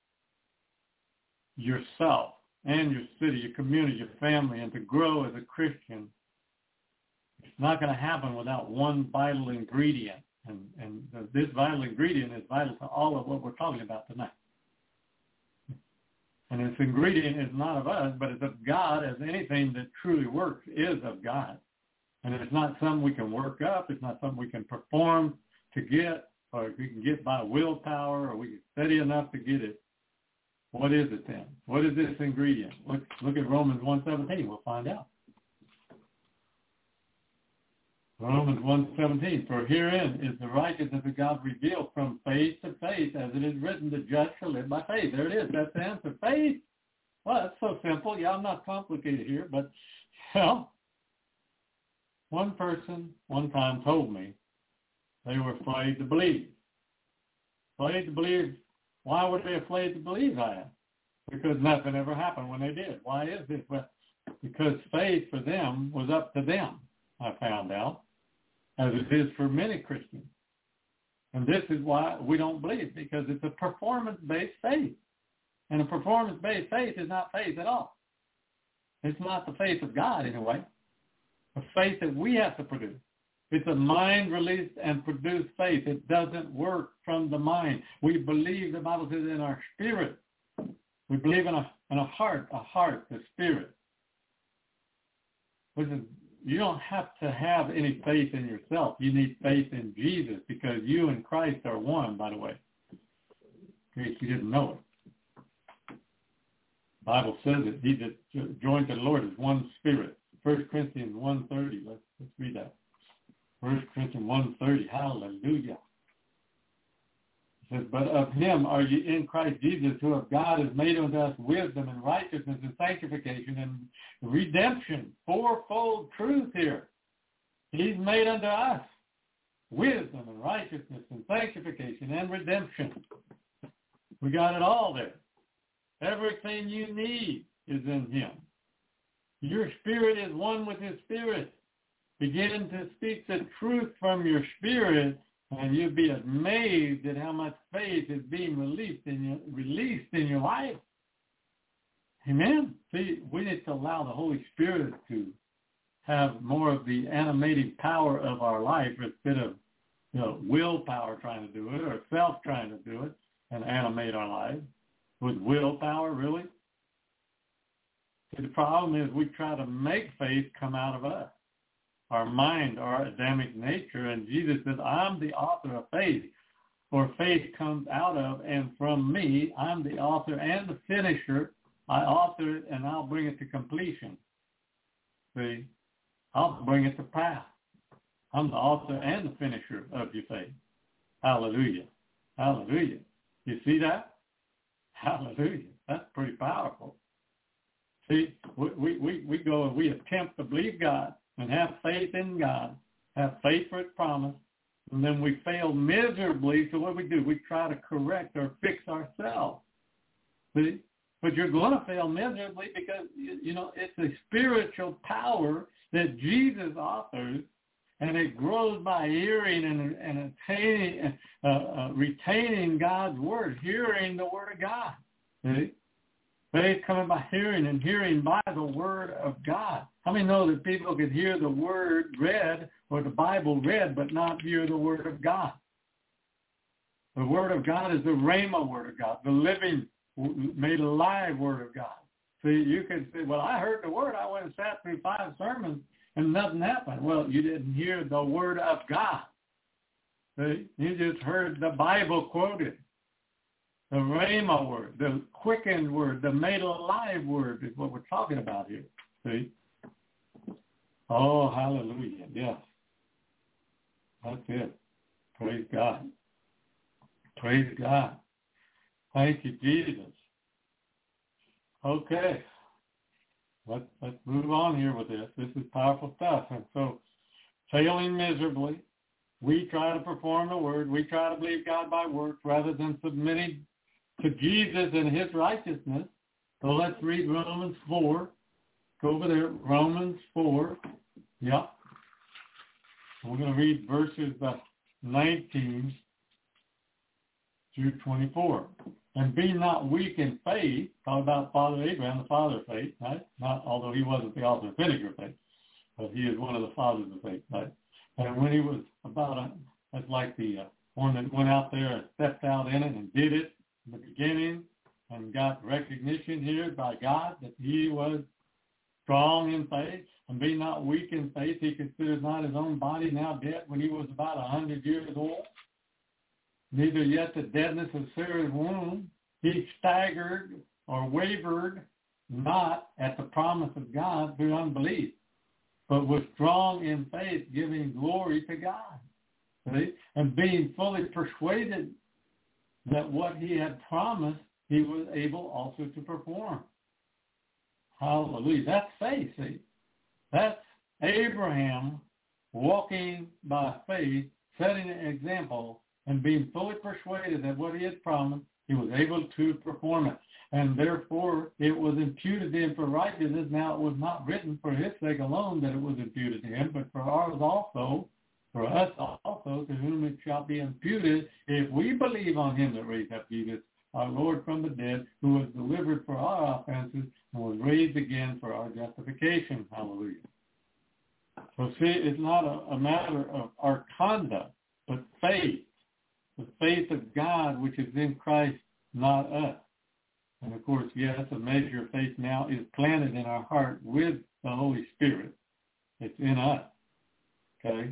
yourself and your city, your community, your family, and to grow as a Christian. It's not going to happen without one vital ingredient. And, and this vital ingredient is vital to all of what we're talking about tonight. And this ingredient is not of us, but it's of God, as anything that truly works is of God. And it's not something we can work up. It's not something we can perform to get, or we can get by willpower, or we can study enough to get it. What is it then? What is this ingredient? Look, look at Romans one seventeen. We'll find out. Romans one seventeen. For herein is the righteousness of God revealed from faith to faith, as it is written, the just shall live by faith. There it is. That's the answer. Faith. Well, that's so simple. Yeah, I'm not complicated here, but, well, one person one time told me they were afraid to believe. Afraid to believe. Why were they afraid to believe? I asked. Because nothing ever happened when they did. Why is this? Well, because faith for them was up to them, I found out, as it is for many Christians. And this is why we don't believe, because it's a performance-based faith. And a performance-based faith is not faith at all. It's not the faith of God, anyway. A faith that we have to produce. It's a mind-released and produced faith. It doesn't work from the mind. We believe, the Bible says, in our spirit. We believe in a, in a heart, a heart, a spirit. Listen, you don't have to have any faith in yourself. You need faith in Jesus, because you and Christ are one, by the way, in case you didn't know it. The Bible says that he that joined to the Lord is one spirit. First Corinthians one thirty. Let's, let's read that. First Corinthians one thirty, hallelujah. It says, but of him are ye in Christ Jesus, who of God is made unto us wisdom and righteousness and sanctification and redemption. Fourfold truth here. He's made unto us wisdom and righteousness and sanctification and redemption. We got it all there. Everything you need is in him. Your spirit is one with his spirit. Begin to speak the truth from your spirit, and you'll be amazed at how much faith is being released in your, released in your life. Amen? See, we need to allow the Holy Spirit to have more of the animating power of our life instead of, you know, willpower trying to do it or self trying to do it and animate our lives with willpower, really. See, the problem is we try to make faith come out of us, our mind, our Adamic nature, and Jesus says, I'm the author of faith, for faith comes out of and from me. I'm the author and the finisher. I author it, and I'll bring it to completion. See, I'll bring it to pass. I'm the author and the finisher of your faith. Hallelujah. Hallelujah. You see that? Hallelujah. That's pretty powerful. See, we, we, we go and we attempt to believe God and have faith in God, have faith for his promise, and then we fail miserably. So what do we do? We try to correct or fix ourselves. See? But you're going to fail miserably because, you know, it's a spiritual power that Jesus offers, and it grows by hearing and, and attaining, uh, uh, retaining God's word, hearing the word of God. See? Faith coming by hearing, and hearing by the word of God. How many know that people can hear the word read or the Bible read but not hear the word of God? The word of God is the Rhema word of God, the living, made alive word of God. See, you can say, well, I heard the word. I went and sat through five sermons and nothing happened. Well, you didn't hear the word of God. See, you just heard the Bible quoted. The Rhema word, the quickened word, the made alive word is what we're talking about here. See? Oh, hallelujah. Yes. That's it. Praise God. Praise God. Thank you, Jesus. Okay. Let's, let's move on here with this. This is powerful stuff. And so, failing miserably, we try to perform the word. We try to believe God by works rather than submitting to Jesus and his righteousness. So let's read Romans four. Go over there, Romans four. Yep. We're going to read verses uh, nineteen through twenty-four. And be not weak in faith. Talk about Father Abraham, the father of faith, right? Not, although he wasn't the author and finisher of faith, but he is one of the fathers of faith, right? And when he was about, a, that's like the uh, one that went out there and stepped out in it and did it in the beginning and got recognition here by God that he was strong in faith, and being not weak in faith, he considered not his own body now dead when he was about a hundred years old, neither yet the deadness of Sarah's womb. He staggered or wavered not at the promise of God through unbelief, but was strong in faith, giving glory to God. See? And being fully persuaded that what he had promised, he was able also to perform. Hallelujah. That's faith, see. That's Abraham walking by faith, setting an example, and being fully persuaded that what he had promised, he was able to perform it. And therefore, it was imputed to him for righteousness. Now, it was not written for his sake alone that it was imputed to him, but for ours also, for us also, to whom it shall be imputed, if we believe on him that raised up Jesus, our Lord from the dead, who was delivered for our offenses and was raised again for our justification. Hallelujah. So see, it's not a, a matter of our conduct, but faith. The faith of God, which is in Christ, not us. And of course, yes, a measure of faith now is planted in our heart with the Holy Spirit. It's in us. Okay?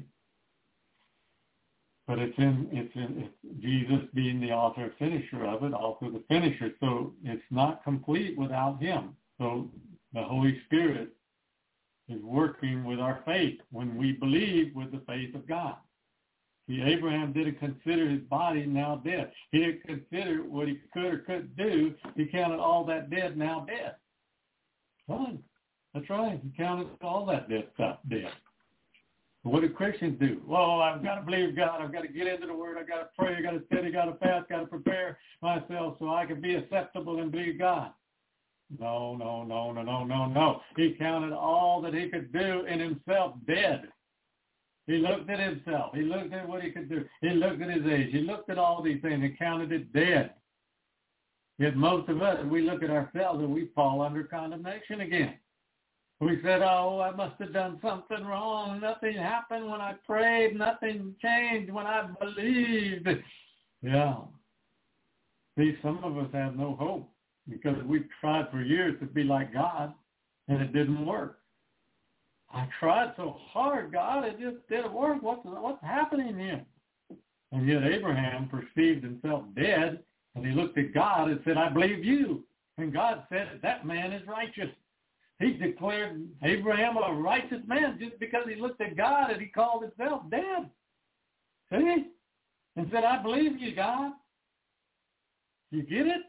But it's in, it's in it's Jesus being the author and finisher of it, also the finisher. So it's not complete without him. So the Holy Spirit is working with our faith when we believe with the faith of God. See, Abraham didn't consider his body now dead. He didn't consider what he could or couldn't do. He counted all that dead now dead. Right. That's right. He counted all that dead stuff dead. What do Christians do? Well, I've got to believe God. I've got to get into the Word. I've got to pray. I've got to study. I've got to fast. I've got to prepare myself so I can be acceptable and believe God. No, no, no, no, no, no, no. He counted all that he could do in himself dead. He looked at himself. He looked at what he could do. He looked at his age. He looked at all these things and counted it dead. Yet most of us, we look at ourselves and we fall under condemnation again. We said, oh, I must have done something wrong. Nothing happened when I prayed. Nothing changed when I believed. Yeah. See, some of us have no hope because we've tried for years to be like God, and it didn't work. I tried so hard, God, it just didn't work. What's, what's happening here? And yet Abraham perceived himself dead, and he looked at God and said, I believe you. And God said, that man is righteous. He declared Abraham a righteous man just because he looked at God and he called himself dead. See? And said, I believe you, God. You get it?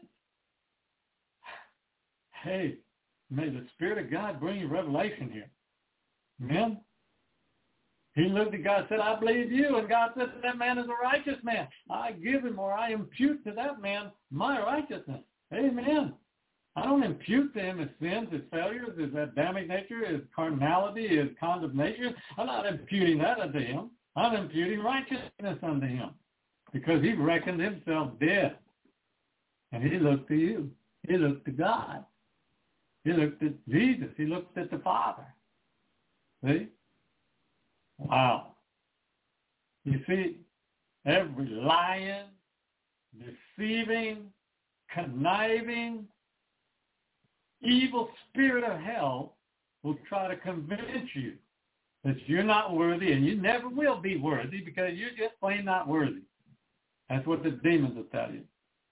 Hey, may the Spirit of God bring you revelation here. Amen? He looked at God and said, I believe you. And God said, that man is a righteous man. I give him or I impute to that man my righteousness. Amen. I don't impute to him his sins, his failures, his Adamic nature, his carnality, his condemnation. I'm not imputing that unto him. I'm imputing righteousness unto him because he reckoned himself dead. And he looked to you. He looked to God. He looked at Jesus. He looked at the Father. See? Wow. You see, every lying, deceiving, conniving, evil spirit of hell will try to convince you that you're not worthy, and you never will be worthy because you're just plain not worthy. That's what the demons will tell you.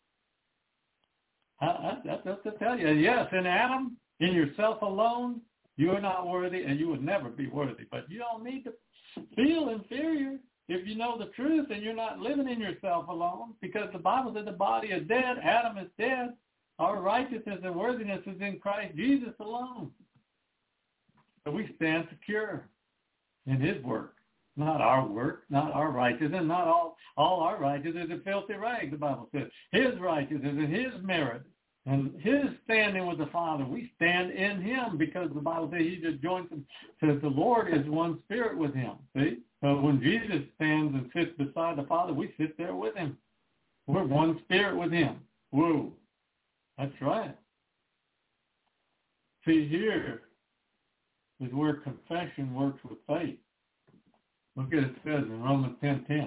That's what they'll tell you. Yes, in Adam, in yourself alone, you're not worthy, and you would never be worthy. But you don't need to feel inferior if you know the truth and you're not living in yourself alone, because the Bible said the body is dead, Adam is dead. Our righteousness and worthiness is in Christ Jesus alone. So we stand secure in his work, not our work, not our righteousness, not all, all our righteousness is filthy rags, the Bible says. His righteousness and his merit and his standing with the Father, we stand in him because the Bible says he just joins him, says the Lord is one spirit with him. See? So when Jesus stands and sits beside the Father, we sit there with him. We're one spirit with him. Whoa. That's right. See, here is where confession works with faith. Look at it says in Romans ten ten.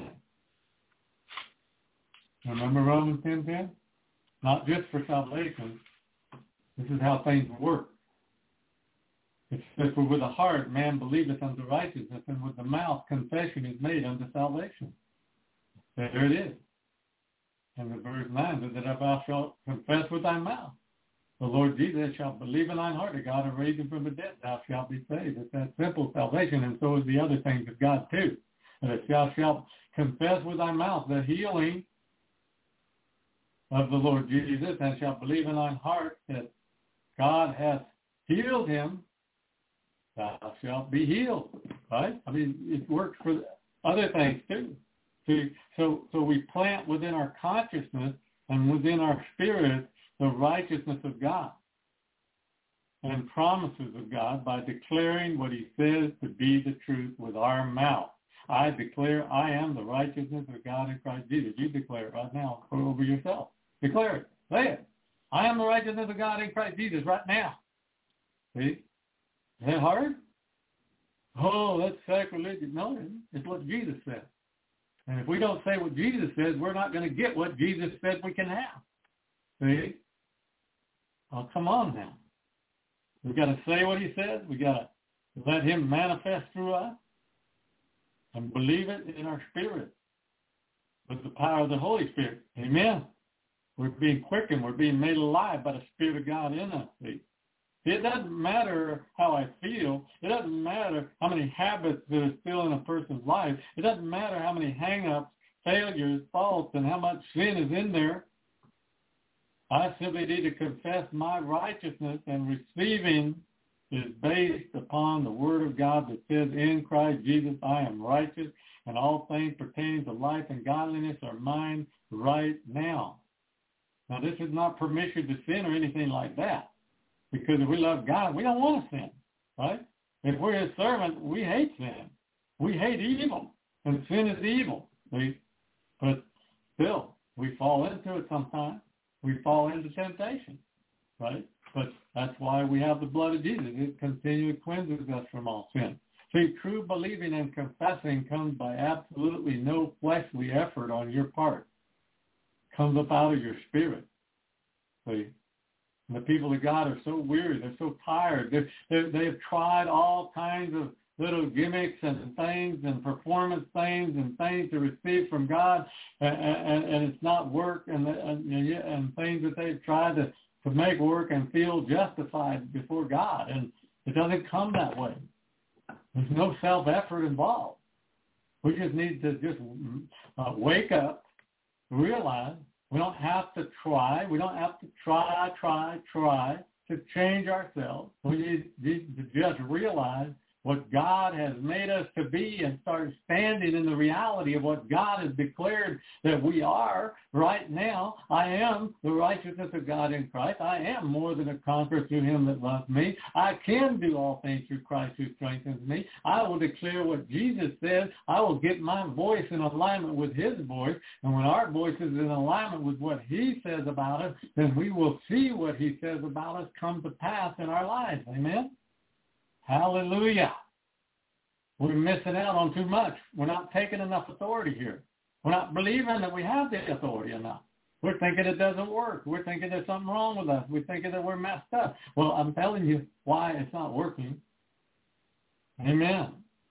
Remember Romans ten ten? Not just for salvation. This is how things work. It says, for with the heart man believeth unto righteousness, and with the mouth confession is made unto salvation. There it is. And the verse nine says that if thou shalt confess with thy mouth the Lord Jesus, shalt believe in thine heart that God hath raised him from the dead, thou shalt be saved. It's that simple salvation, and so is the other things of God too. And if thou shalt confess with thy mouth the healing of the Lord Jesus, and shalt believe in thine heart that God hath healed him, thou shalt be healed. Right? I mean, it works for other things too. See, so, so we plant within our consciousness and within our spirit the righteousness of God and promises of God by declaring what he says to be the truth with our mouth. I declare I am the righteousness of God in Christ Jesus. You declare it right now. Put it over yourself. Declare it. Say it. I am the righteousness of God in Christ Jesus right now. See? Is that hard? Oh, that's sacrilegious. No, it's what Jesus said. And if we don't say what Jesus says, we're not going to get what Jesus said we can have. See? Oh, come on now. We've got to say what he says. We've got to let him manifest through us and believe it in our spirit with the power of the Holy Spirit. Amen. We're being quickened. We're being made alive by the Spirit of God in us. See? It doesn't matter how I feel. It doesn't matter how many habits that are still in a person's life. It doesn't matter how many hang-ups, failures, faults, and how much sin is in there. I simply need to confess my righteousness, and receiving is based upon the word of God that says, in Christ Jesus I am righteous, and all things pertaining to life and godliness are mine right now. Now, this is not permission to sin or anything like that. Because if we love God, we don't want to sin, right? If we're his servant, we hate sin. We hate evil, and sin is evil. See? But still, we fall into it sometimes. We fall into temptation, right? But that's why we have the blood of Jesus. It continually cleanses us from all sin. See, true believing and confessing comes by absolutely no fleshly effort on your part. It comes up out of your spirit. See? And the people of God are so weary. They're so tired. They they they have tried all kinds of little gimmicks and things and performance things and things to receive from God, and, and, and it's not work, and, and and things that they've tried to, to make work and feel justified before God. And it doesn't come that way. There's no self-effort involved. We just need to just uh, wake up, realize we don't have to try. We don't have to try, try, try to change ourselves. We need, need to just realize what God has made us to be and start standing in the reality of what God has declared that we are right now. I am the righteousness of God in Christ. I am more than a conqueror through him that loves me. I can do all things through Christ who strengthens me. I will declare what Jesus says. I will get my voice in alignment with his voice. And when our voice is in alignment with what he says about us, then we will see what he says about us come to pass in our lives. Amen? Hallelujah. We're missing out on too much. We're not taking enough authority here. We're not believing that we have the authority enough. We're thinking it doesn't work. We're thinking there's something wrong with us. We're thinking that we're messed up. Well, I'm telling you why it's not working. Amen.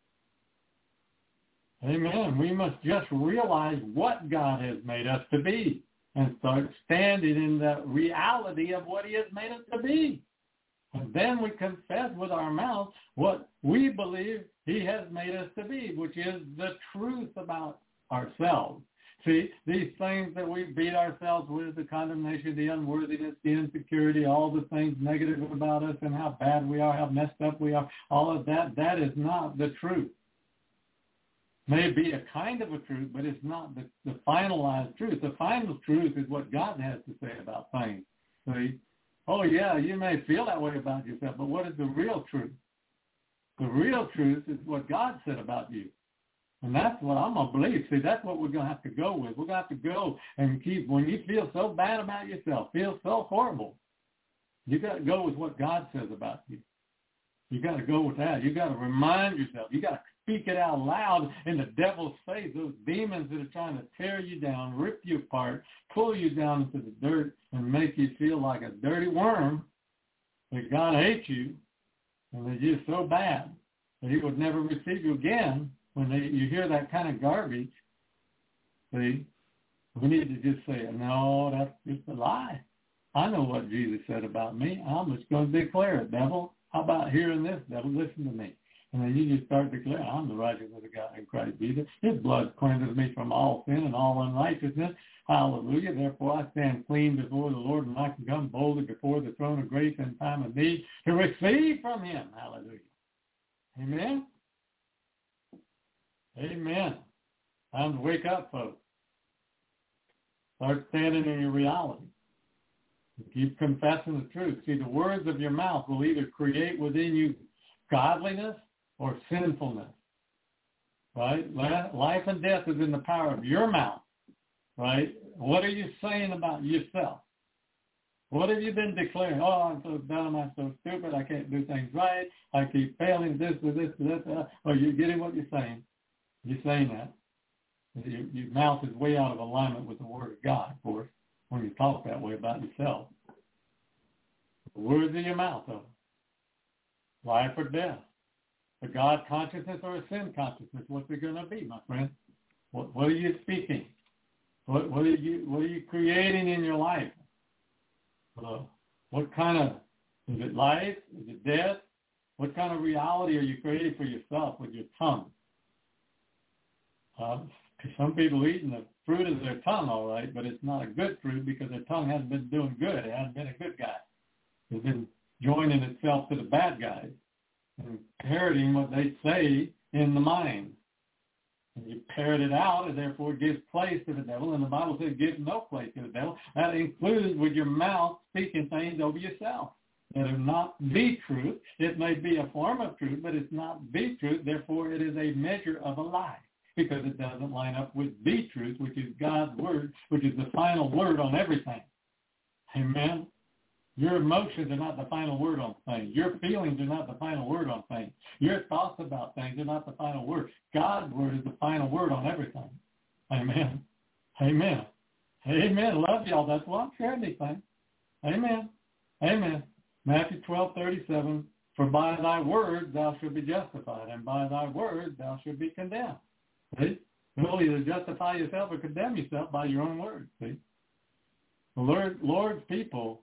Amen. We must just realize what God has made us to be and start standing in the reality of what he has made us to be. And then we confess with our mouth what we believe he has made us to be, which is the truth about ourselves. See, these things that we beat ourselves with, the condemnation, the unworthiness, the insecurity, all the things negative about us and how bad we are, how messed up we are, all of that, that is not the truth. May be a kind of a truth, but it's not the, the finalized truth. The final truth is what God has to say about things. See? Oh, yeah, you may feel that way about yourself, but what is the real truth? The real truth is what God said about you. And that's what I'm going to believe. See, that's what we're going to have to go with. We're going to have to go and keep, when you feel so bad about yourself, feel so horrible, you got to go with what God says about you. You got to go with that. You got to remind yourself. You got to speak it out loud in the devil's face. Those demons that are trying to tear you down, rip you apart, pull you down into the dirt and make you feel like a dirty worm, that God hates you and that you're so bad that he would never receive you again. When they, you hear that kind of garbage, see, we need to just say, no, that's just a lie. I know what Jesus said about me. I'm just going to declare it, devil. How about hearing this, devil? Listen to me. And then you just start declaring, I'm the righteousness of God in Christ Jesus. His blood cleanses me from all sin and all unrighteousness. Hallelujah. Therefore, I stand clean before the Lord, and I can come boldly before the throne of grace in time of need to receive from him. Hallelujah. Amen. Amen. Time to wake up, folks. Start standing in your reality. Keep confessing the truth. See, the words of your mouth will either create within you godliness or sinfulness. Right? Life and death is in the power of your mouth. Right? What are you saying about yourself? What have you been declaring? Oh, I'm so dumb, I'm so stupid, I can't do things right, I keep failing this, this, this, this. Uh, oh, you're getting what you're saying. You're saying that. Your, your mouth is way out of alignment with the Word of God, of course, when you talk that way about yourself. The words of your mouth, though. Life or death. A God consciousness or a sin consciousness. What's it going to be, my friend? What, what are you speaking? What, what, are you, what are you creating in your life? Uh, what kind of Is it life? Is it death? What kind of reality are you creating for yourself with your tongue? Uh, some people eating the fruit of their tongue, all right, but it's not a good fruit because their tongue hasn't been doing good. It hasn't been a good guy. It's been joining itself to the bad guys and parroting what they say in the mind. And you parrot it out, and therefore it gives place to the devil. And the Bible says give no place to the devil. That includes with your mouth speaking things over yourself that are not the truth. It may be a form of truth, but it's not the truth. Therefore, it is a measure of a lie because it doesn't line up with the truth, which is God's word, which is the final word on everything. Amen. Your emotions are not the final word on things. Your feelings are not the final word on things. Your thoughts about things are not the final word. God's word is the final word on everything. Amen. Amen. Amen. Love y'all. That's why I'm sharing these things. Amen. Amen. Matthew twelve thirty-seven, for by thy word thou shalt be justified, and by thy word thou shalt be condemned. See? You'll either justify yourself or condemn yourself by your own words. See? The Lord, Lord's people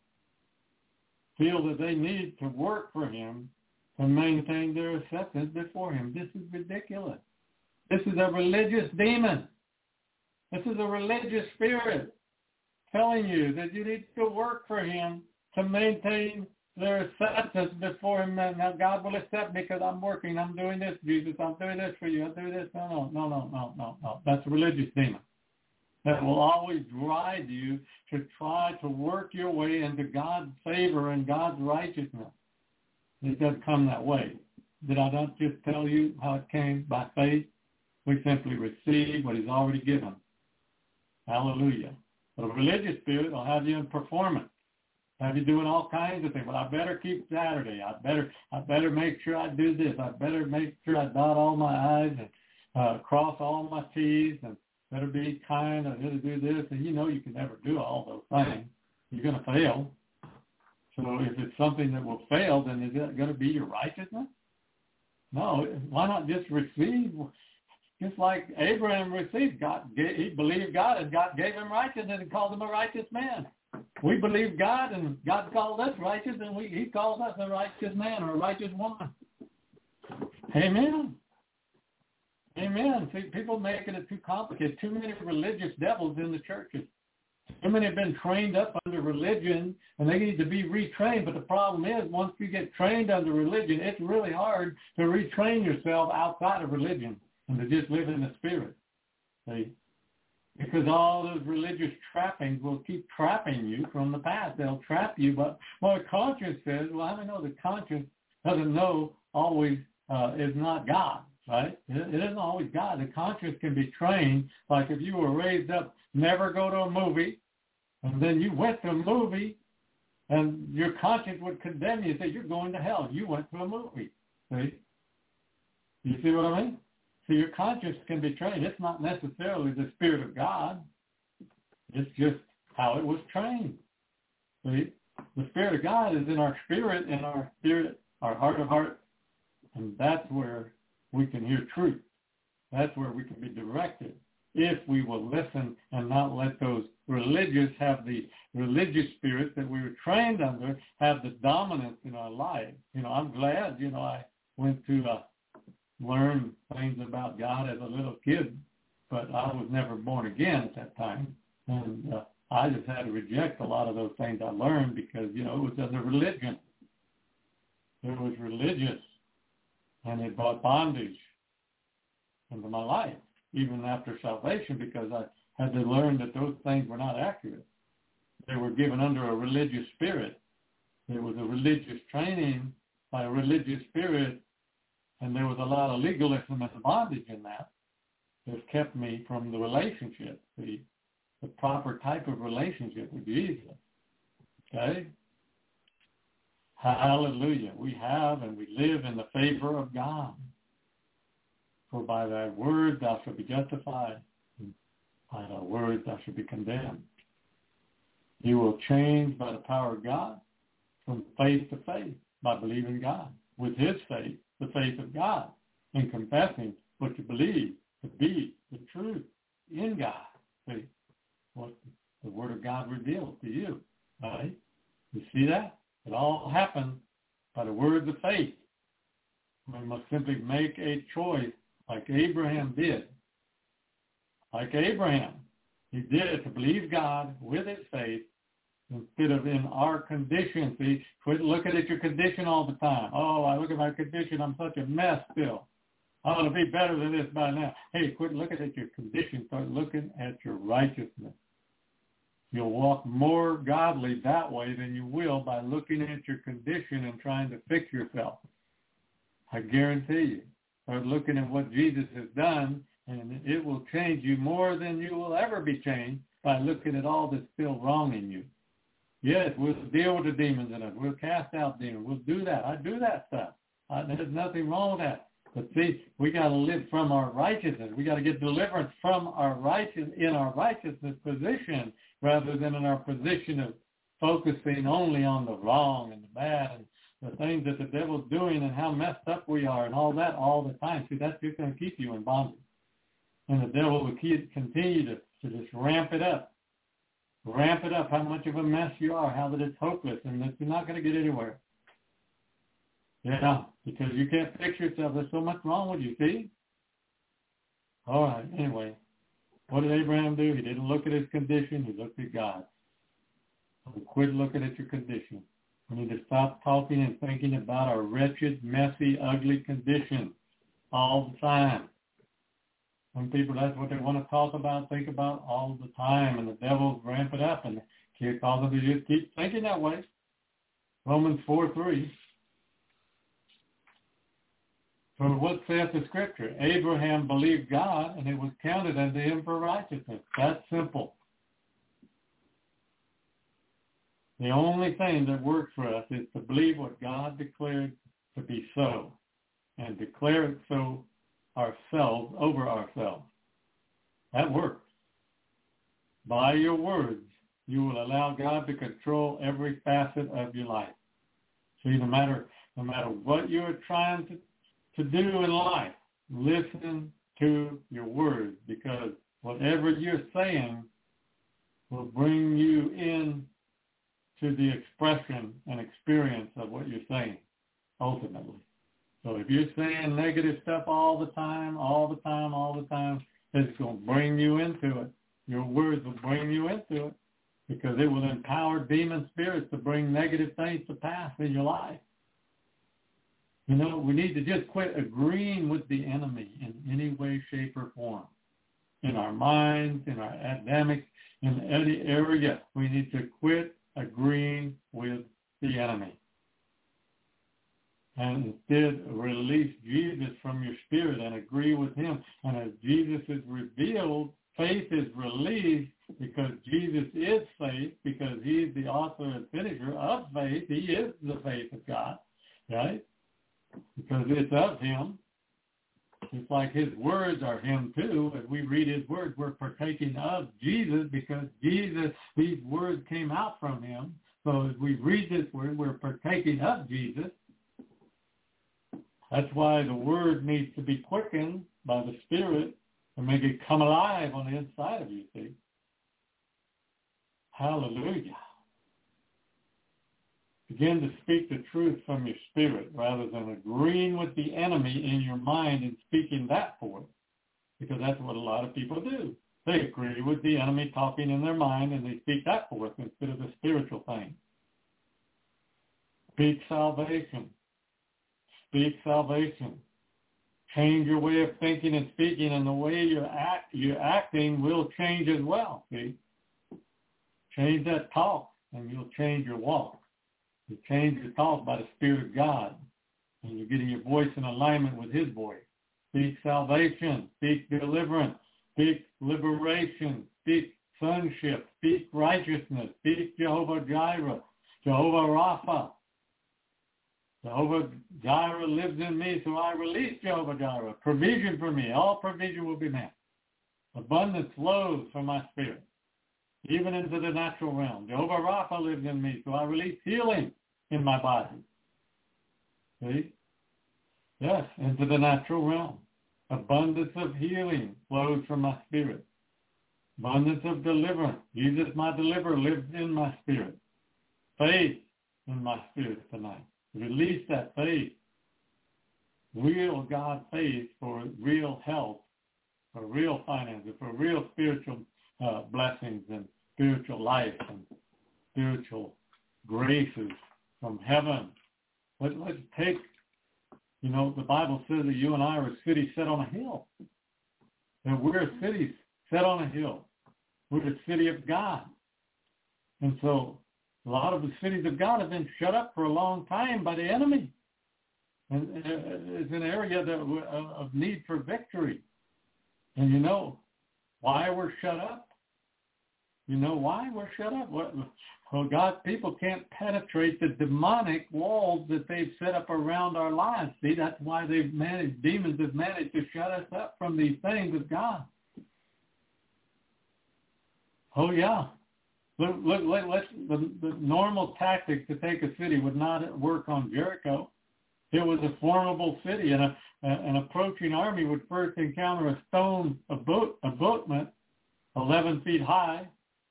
feel that they need to work for him to maintain their acceptance before him. This is ridiculous. This is a religious demon. This is a religious spirit telling you that you need to work for him to maintain their acceptance before him. Now God will accept me because I'm working. I'm doing this, Jesus. I'm doing this for you. I'm doing this. No, no, no, no, no, no, no. That's a religious demon that will always drive you to try to work your way into God's favor and God's righteousness. It doesn't come that way. Did I not just tell you how it came? By faith, we simply receive what he's already given. Hallelujah. But a religious spirit will have you in performance, have you doing all kinds of things. Well, I better keep Saturday. I better I better make sure I do this. I better make sure I dot all my I's and uh, cross all my T's, and better be kind. I better do this. And you know you can never do all those things. You're going to fail. So if it's something that will fail, then is it going to be your righteousness? No. Why not just receive? Just like Abraham received God. He believed God, and God gave him righteousness and called him a righteous man. We believe God, and God called us righteous, and we, he called us a righteous man or a righteous woman. Amen. Amen. See, people making it too complicated. Too many religious devils in the churches. Too many have been trained up under religion, and they need to be retrained. But the problem is, once you get trained under religion, it's really hard to retrain yourself outside of religion and to just live in the Spirit. See? Because all those religious trappings will keep trapping you from the past. They'll trap you. But well, the conscience says, well, I don't know, the conscience doesn't know always uh, is not God, right? It, it isn't always God. The conscience can be trained. Like if you were raised up, never go to a movie, and then you went to a movie, and your conscience would condemn you and say, you're going to hell. You went to a movie. See? You see what I mean? So your conscience can be trained. It's not necessarily the Spirit of God. It's just how it was trained. See? The Spirit of God is in our spirit, in our spirit, our heart of heart, and that's where we can hear truth. That's where we can be directed if we will listen and not let those religious have the religious spirit that we were trained under have the dominance in our life. You know, I'm glad, you know, I went to uh, learn things about God as a little kid, but I was never born again at that time. And uh, I just had to reject a lot of those things I learned because, you know, it was under religion. It was religious, and it brought bondage into my life, even after salvation, because I had to learn that those things were not accurate. They were given under a religious spirit. There was a religious training by a religious spirit, and there was a lot of legalism and bondage in that that kept me from the relationship, the, the proper type of relationship with Jesus. Okay? Hallelujah. We have and we live in the favor of God. For by thy word thou shalt be justified, and by thy word thou shalt be condemned. You will change by the power of God from faith to faith by believing God. With his faith, the faith of God, and confessing what you believe to be the truth in God. See, what the Word of God reveals to you. Right? You see that? It all happens by the words of faith. We must simply make a choice like Abraham did. Like Abraham, he did it to believe God with his faith instead of in our condition. See, quit looking at your condition all the time. Oh, I look at my condition, I'm such a mess still. I ought to be better than this by now. Hey, quit looking at your condition. Start looking at your righteousness. You'll walk more godly that way than you will by looking at your condition and trying to fix yourself. I guarantee you. Start looking at what Jesus has done, and it will change you more than you will ever be changed by looking at all that's still wrong in you. Yes, we'll deal with the demons in us. We'll cast out demons. We'll do that. I do that stuff. I, there's nothing wrong with that. But see, we got to live from our righteousness. We got to get deliverance from our righteous in our righteousness position rather than in our position of focusing only on the wrong and the bad and the things that the devil's doing and how messed up we are and all that all the time. See, that's just going to keep you in bondage. And the devil will keep, continue to, to just ramp it up. Ramp it up, how much of a mess you are, how that it's hopeless and that you're not going to get anywhere. Yeah, because you can't fix yourself. There's so much wrong with you, see? All right, anyway, what did Abraham do? He didn't look at his condition. He looked at God. So quit looking at your condition. We need to stop talking and thinking about our wretched, messy, ugly condition all the time. Some people, that's what they want to talk about, think about all the time, and the devil ramp it up and cause them to just keep thinking that way. Romans four three. For what saith the Scripture? Abraham believed God, and it was counted unto him for righteousness. That's simple. The only thing that works for us is to believe what God declared to be so, and declare it so ourselves, over ourselves. That works. By your words, you will allow God to control every facet of your life. See, no matter, no matter what you're trying to to do in life, listen to your words, because whatever you're saying will bring you in to the expression and experience of what you're saying, ultimately. So if you're saying negative stuff all the time, all the time, all the time, it's going to bring you into it. Your words will bring you into it because it will empower demon spirits to bring negative things to pass in your life. You know, we need to just quit agreeing with the enemy in any way, shape, or form. In our minds, in our academics, in any area, we need to quit agreeing with the enemy. And instead release Jesus from your spirit and agree with him. And as Jesus is revealed, faith is released because Jesus is faith, because he is the author and finisher of faith. He is the faith of God, right? Because it's of him. It's like his words are him too. As we read his words, we're partaking of Jesus because Jesus, these words came out from him. So as we read this word, we're partaking of Jesus. That's why the word needs to be quickened by the Spirit and make it come alive on the inside of you, see? Hallelujah. Begin to speak the truth from your spirit rather than agreeing with the enemy in your mind and speaking that forth, because that's what a lot of people do. They agree with the enemy talking in their mind and they speak that forth instead of the spiritual thing. Speak salvation. Speak salvation. Change your way of thinking and speaking, and the way you're, act, you're acting will change as well, see? Change that talk, and you'll change your walk. You change your talk by the Spirit of God, and you're getting your voice in alignment with his voice. Speak salvation. Speak deliverance. Speak liberation. Speak sonship. Speak righteousness. Speak Jehovah Jireh. Jehovah Rapha. Jehovah Jireh lives in me, so I release Jehovah Jireh. Provision for me. All provision will be met. Abundance flows from my spirit, even into the natural realm. Jehovah Rapha lives in me, so I release healing in my body. See? Yes, into the natural realm. Abundance of healing flows from my spirit. Abundance of deliverance. Jesus, my deliverer, lives in my spirit. Faith in my spirit tonight. Release that faith, real God faith for real health, for real finances, for real spiritual uh, blessings and spiritual life and spiritual graces from heaven. Let, let's take, you know, the Bible says that you and I are a city set on a hill. And we're a city set on a hill. We're the city of God. And so a lot of the cities of God have been shut up for a long time by the enemy. And it's an area that of need for victory. And you know why we're shut up? You know why we're shut up? Well, God's people can't penetrate the demonic walls that they've set up around our lives. See, that's why they've managed, demons have managed to shut us up from these things of God. Oh, yeah. Look, look, let, let's, the, the normal tactics to take a city would not work on Jericho. It was a formidable city, and a, a, an approaching army would first encounter a stone abut, abutment eleven feet high,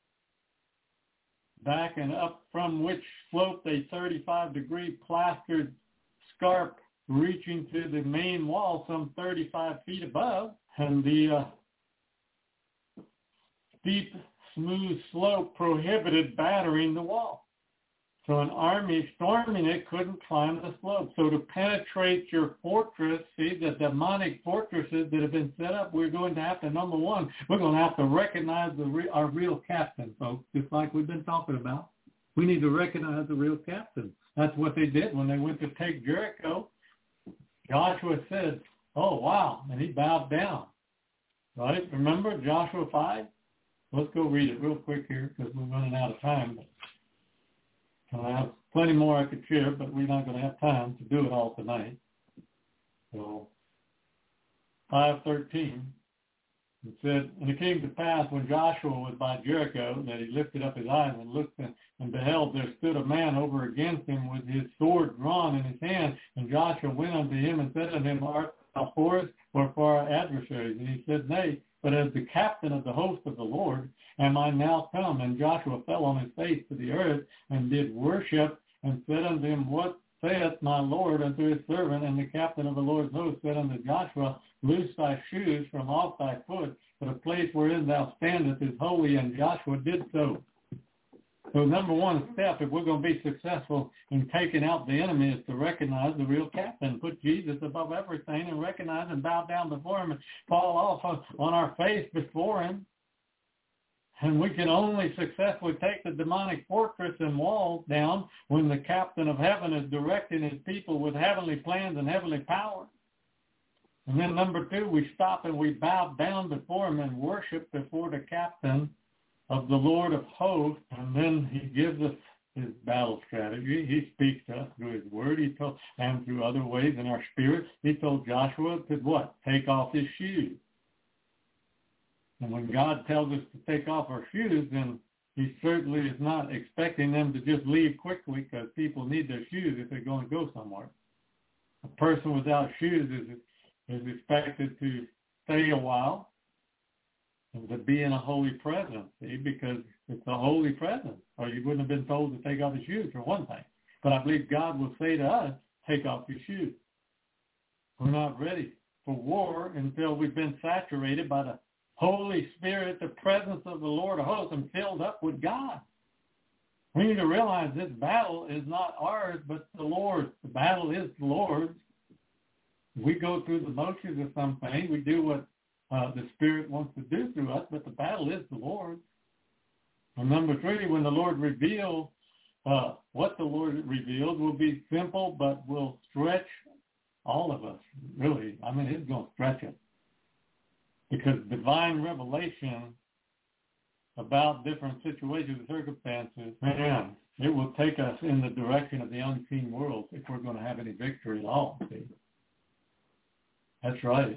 back and up from which sloped a thirty-five degree plastered scarp reaching to the main wall some thirty-five feet above, and the uh, steep, smooth slope prohibited battering the wall. So an army storming it couldn't climb the slope. So to penetrate your fortress, see, the demonic fortresses that have been set up, we're going to have to, number one, we're going to have to recognize the re- our real captain, folks, just like we've been talking about. We need to recognize the real captain. That's what they did when they went to take Jericho. Joshua said, oh, wow, and he bowed down. Right? Remember Joshua five? Let's go read it real quick here because we're running out of time. I have plenty more I could share, but we're not going to have time to do it all tonight. So, five thirteen, it said, and it came to pass when Joshua was by Jericho that he lifted up his eyes and looked, and, and beheld there stood a man over against him with his sword drawn in his hand. And Joshua went unto him and said unto him, art thou for us or for our adversaries? And he said, nay, but as the captain of the host of the Lord am I now come. And Joshua fell on his face to the earth and did worship and said unto him, what saith my Lord unto his servant? And the captain of the Lord's host said unto Joshua, loose thy shoes from off thy foot, for the place wherein thou standest is holy. And Joshua did so. So number one step, if we're going to be successful in taking out the enemy, is to recognize the real captain, put Jesus above everything, and recognize and bow down before him and fall off on our face before him. And we can only successfully take the demonic fortress and walls down when the captain of heaven is directing his people with heavenly plans and heavenly power. And then number two, we stop and we bow down before him and worship before the captain of the Lord of hosts, and then he gives us his battle strategy. He speaks to us through his word. He told, and through other ways in our spirit. He told Joshua to what? Take off his shoes. And when God tells us to take off our shoes, then he certainly is not expecting them to just leave quickly, because people need their shoes if they're going to go somewhere. A person without shoes is is expected to stay a while and to be in a holy presence, see, because it's a holy presence, or you wouldn't have been told to take off your shoes, for one thing. But I believe God will say to us, take off your shoes. We're not ready for war until we've been saturated by the Holy Spirit, the presence of the Lord of hosts, and filled up with God. We need to realize this battle is not ours, but the Lord's. The battle is the Lord's. We go through the motions of something. We do what uh, the Spirit wants to do through us, but the battle is the Lord's. And number three, when the Lord reveals uh, what the Lord reveals, will be simple, but will stretch all of us, really. I mean, it's going to stretch us. Because divine revelation about different situations and circumstances, man, it will take us in the direction of the unseen world if we're going to have any victory at all. See? That's right.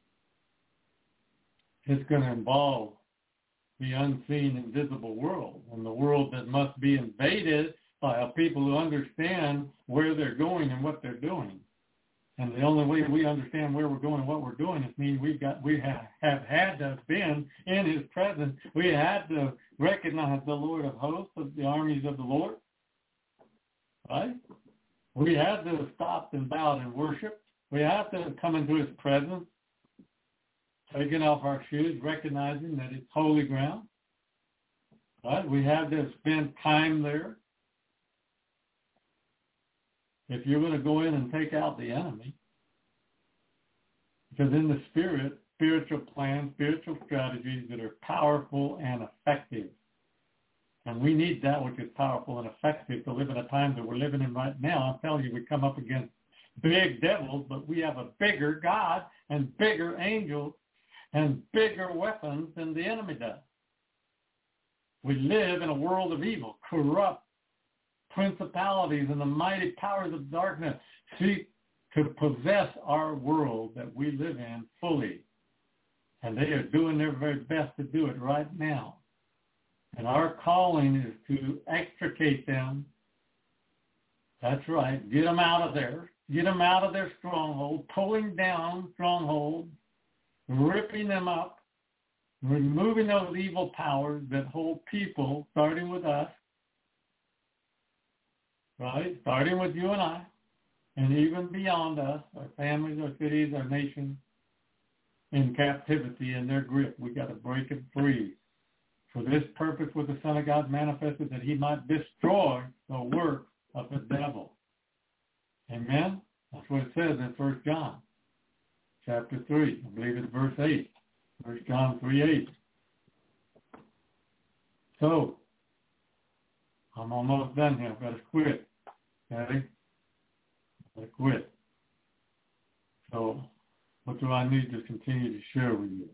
It's going to involve the unseen, invisible world, and the world that must be invaded by a people who understand where they're going and what they're doing. And the only way we understand where we're going and what we're doing is mean we've got we have, have had to have been in his presence. We had to recognize the Lord of hosts, of the armies of the Lord. right? We have to stop and bow and worship. We have to come into his presence, taking off our shoes, recognizing that it's holy ground. Right? We have to spend time there. If you're going to go in and take out the enemy, because in the spirit, spiritual plans, spiritual strategies that are powerful and effective. And we need that which is powerful and effective to live in a time that we're living in right now. I'm telling you, we come up against big devils, but we have a bigger God and bigger angels and bigger weapons than the enemy does. We live in a world of evil, corrupt principalities and the mighty powers of darkness seek to possess our world that we live in fully. And they are doing their very best to do it right now. And our calling is to extricate them. That's right. Get them out of there. Get them out of their stronghold, pulling down strongholds, ripping them up, removing those evil powers that hold people, starting with us, right? Starting with you and I, and even beyond us, our families, our cities, our nations, in captivity in their grip. We got to break it free. For this purpose was the Son of God manifested, that he might destroy the work of the devil. Amen? That's what it says in First John chapter three. I believe it's verse eight. First John three eight. So, I'm almost done here. I've got to quit. Okay? I've got to quit. So, what do I need to continue to share with you?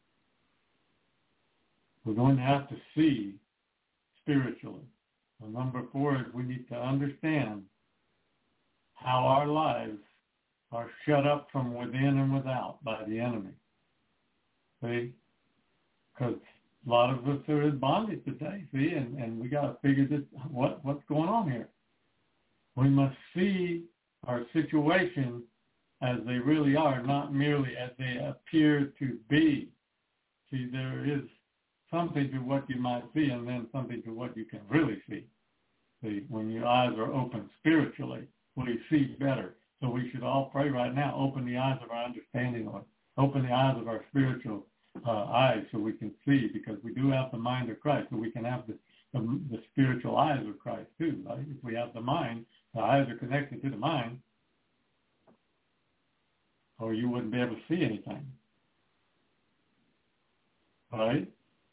We're going to have to see spiritually. And number four is we need to understand how our lives are shut up from within and without by the enemy. See? Because a lot of us are in bondage today, see, and, and we got to figure this, what, what's going on here. We must see our situation as they really are, not merely as they appear to be. See, there is something to what you might see and then something to what you can really see. See, when your eyes are open spiritually, we see better. So we should all pray right now, open the eyes of our understanding, Lord. Open the eyes of our spiritual uh, eyes so we can see, because we do have the mind of Christ, so we can have the, the, the spiritual eyes of Christ too, right? If we have the mind, the eyes are connected to the mind, or you wouldn't be able to see anything. Right?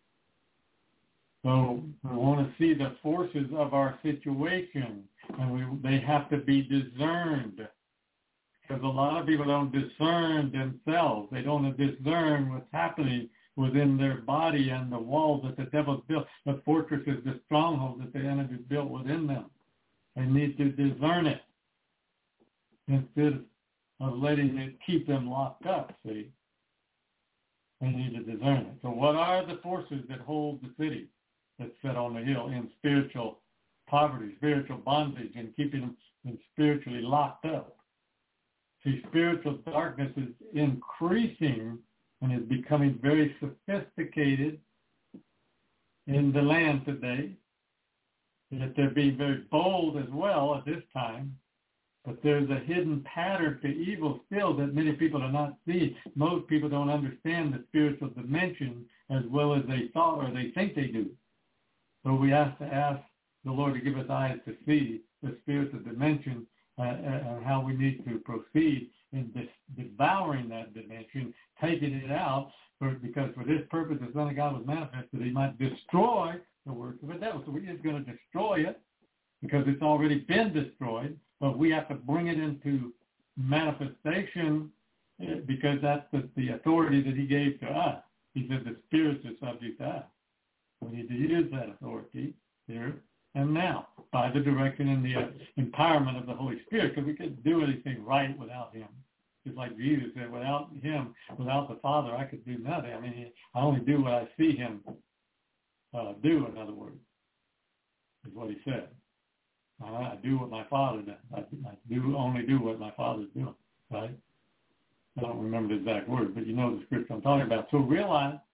So we want to see the forces of our situation, and we, they have to be discerned, because a lot of people don't discern themselves. They don't discern what's happening within their body and the walls that the devil's built, the fortresses, the strongholds that the enemy's built within them. They need to discern it instead of letting it keep them locked up, see. They need to discern it. So what are the forces that hold the city that's set on the hill in spiritual poverty, spiritual bondage, and keeping them spiritually locked up? See, spiritual darkness is increasing and is becoming very sophisticated in the land today. That they're being very bold as well at this time. But there's a hidden pattern to evil still that many people are not seeing. Most people don't understand the spiritual dimension as well as they thought or they think they do. So we have to ask the Lord to give us eyes to see the spiritual dimension uh, and how we need to proceed in this, devouring that dimension, taking it out, for, because for this purpose the Son of God was manifested, that he might destroy the works of the devil. So we're just going to destroy it because it's already been destroyed. But we have to bring it into manifestation because that's the, the authority that he gave to us. He said the spirits are subject to us. We need to use that authority here and now by the direction and the uh, empowerment of the Holy Spirit, because we couldn't do anything right without him. Just like Jesus said, without him, without the Father, I could do nothing. I mean, I only do what I see him uh, do, in other words, is what he said. I do what my Father does. I, I do only do what my Father's doing, right? I don't remember the exact word, but you know the scripture I'm talking about. So realize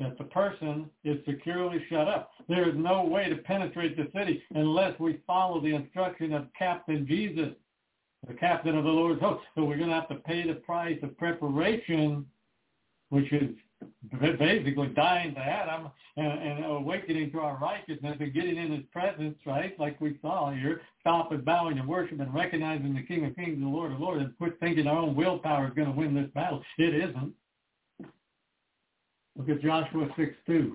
that the person is securely shut up. There is no way to penetrate the city unless we follow the instruction of Captain Jesus, the captain of the Lord's host. So we're going to have to pay the price of preparation, which is basically dying to Adam and, and awakening to our righteousness and getting in his presence, right, like we saw here, stop and bowing and worship and recognizing the King of Kings and the Lord of Lords, and quit thinking our own willpower is going to win this battle. It isn't. Look at Joshua six two.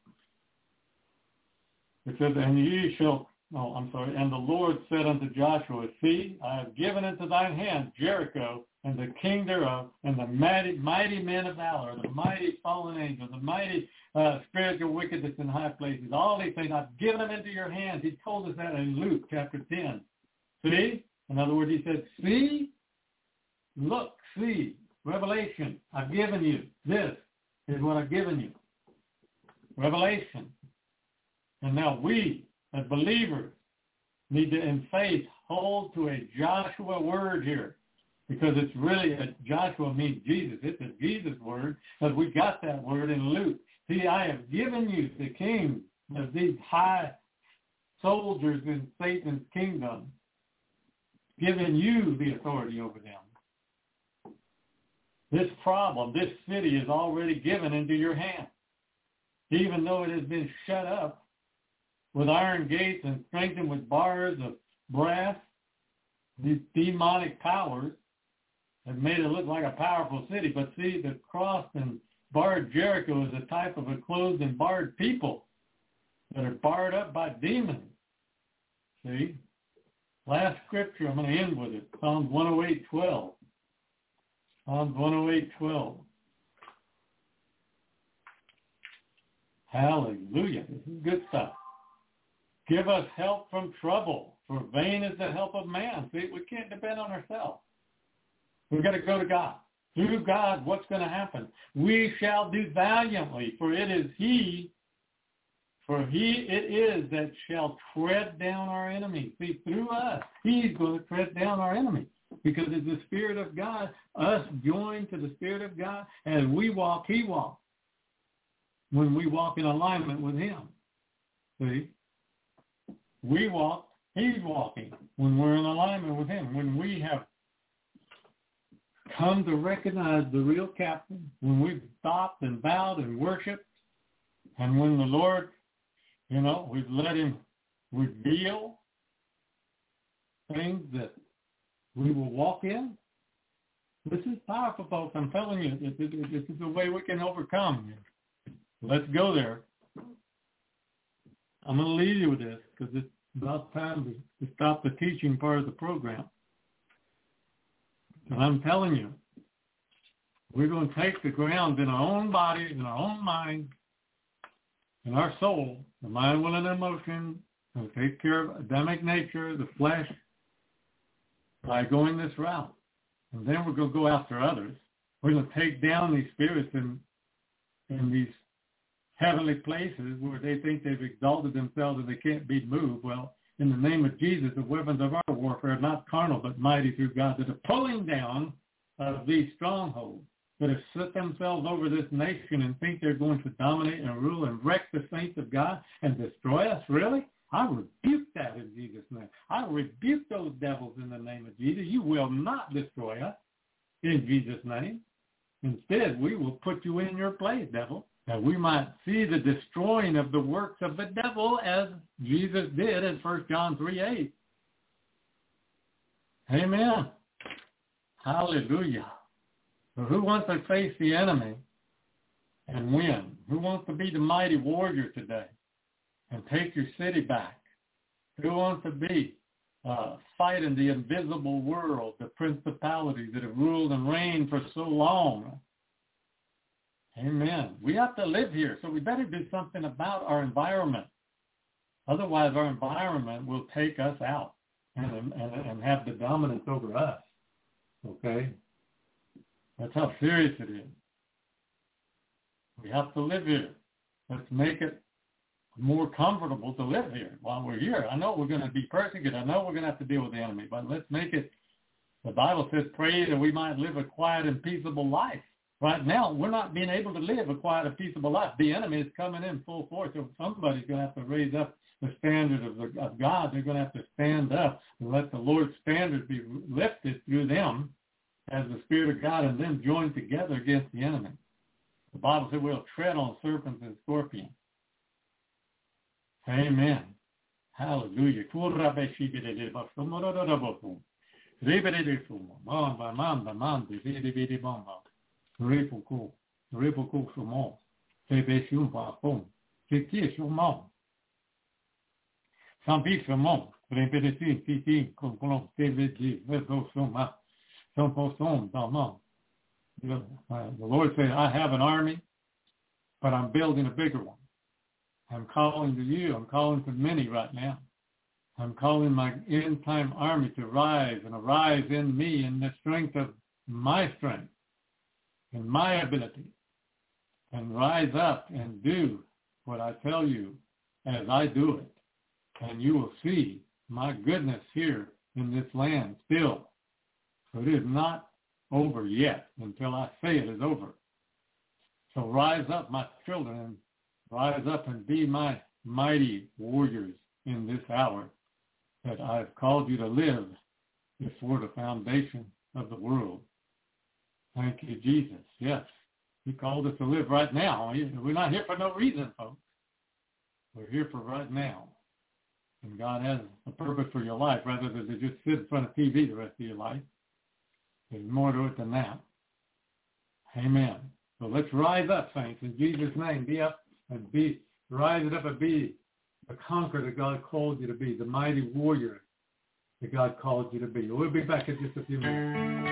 It says, and ye shall, oh, I'm sorry, and the Lord said unto Joshua, see, I have given into thine hand Jericho, and the king thereof, and the mighty, mighty men of valor, the mighty fallen angels, the mighty uh, spiritual wickedness in high places. All these things, I've given them into your hands. He told us that in Luke chapter ten. See? In other words, he said, see, look, see, revelation, I've given you. This is what I've given you. Revelation. And now we, as believers, need to, in faith, hold to a Joshua word here. Because it's really, a, Joshua means Jesus. It's a Jesus word, because we got that word in Luke. See, I have given you the king of these high soldiers in Satan's kingdom, given you the authority over them. This problem, this city is already given into your hand. Even though it has been shut up with iron gates and strengthened with bars of brass, these demonic powers have made it look like a powerful city. But see, the crossed and barred Jericho is a type of a closed and barred people that are barred up by demons. See? Last scripture, I'm going to end with it. Psalms one oh eight twelve. Psalms one oh eight twelve. Hallelujah. This is good stuff. Give us help from trouble, for vain is the help of man. See, we can't depend on ourselves. We've got to go to God. Through God, what's going to happen? We shall do valiantly, for it is he, for he it is that shall tread down our enemies. See, through us, he's going to tread down our enemies. Because it's the Spirit of God, us joined to the Spirit of God, as we walk, he walks. When we walk in alignment with him. See? We walk, he's walking. When we're in alignment with him. When we have come to recognize the real captain, when we've stopped and bowed and worshiped, and when the Lord, you know, we've let him reveal things that we will walk in. This is powerful, folks. I'm telling you, this, this, this is the way we can overcome. Let's go there. I'm going to leave you with this because it's about time to, to stop the teaching part of the program. And I'm telling you, we're going to take the ground in our own body, in our own mind, in our soul, the mind, will, and emotion, and take care of Adamic nature, the flesh, by going this route. And then we're going to go after others. We're going to take down these spirits in, in these heavenly places where they think they've exalted themselves and they can't be moved. Well, in the name of Jesus, the weapons of our warfare are not carnal but mighty through God, that are pulling down of these strongholds that have set themselves over this nation and think they're going to dominate and rule and wreck the saints of God and destroy us. Really? I rebuke that in Jesus' name. I rebuke those devils in the name of Jesus. You will not destroy us in Jesus' name. Instead, we will put you in your place, devil, that we might see the destroying of the works of the devil as Jesus did in First John three eight. Amen. Hallelujah. So who wants to face the enemy and win? Who wants to be the mighty warrior today and take your city back? Who wants to be uh, fighting the invisible world, the principalities that have ruled and reigned for so long? Amen. We have to live here, so we better do something about our environment. Otherwise, our environment will take us out and, and, and have the dominance over us. Okay? That's how serious it is. We have to live here. Let's make it more comfortable to live here while we're here. I know we're going to be persecuted. I know we're going to have to deal with the enemy, but let's make it, the Bible says, pray that we might live a quiet and peaceable life. Right now, we're not being able to live a quiet, a peaceable life. The enemy is coming in full force, so somebody's going to have to raise up the standard of, the, of God. They're going to have to stand up and let the Lord's standard be lifted through them as the Spirit of God and them join together against the enemy. The Bible said we'll tread on serpents and scorpions. Amen. Hallelujah. Repuku, repuku sumo, tebesium papum, teki sumo. Sampi sumo, repetition, titi, complon, tebesi, vedo suma, somposom, damon. The Lord said, I have an army, but I'm building a bigger one. I'm calling to you. I'm calling to many right now. I'm calling my end-time army to rise and arise in me in the strength of my strength. In my ability, and rise up and do what I tell you as I do it. And you will see my goodness here in this land still. So it is not over yet until I say it is over. So rise up, my children, and rise up and be my mighty warriors in this hour that I have called you to live before the foundation of the world. Thank you, Jesus. Yes, he called us to live right now. We're not here for no reason, folks. We're here for right now. And God has a purpose for your life rather than to just sit in front of T V the rest of your life. There's more to it than that. Amen. So let's rise up, saints, in Jesus' name. Be up and be, rise up and be the conqueror that God called you to be, the mighty warrior that God called you to be. We'll be back in just a few minutes.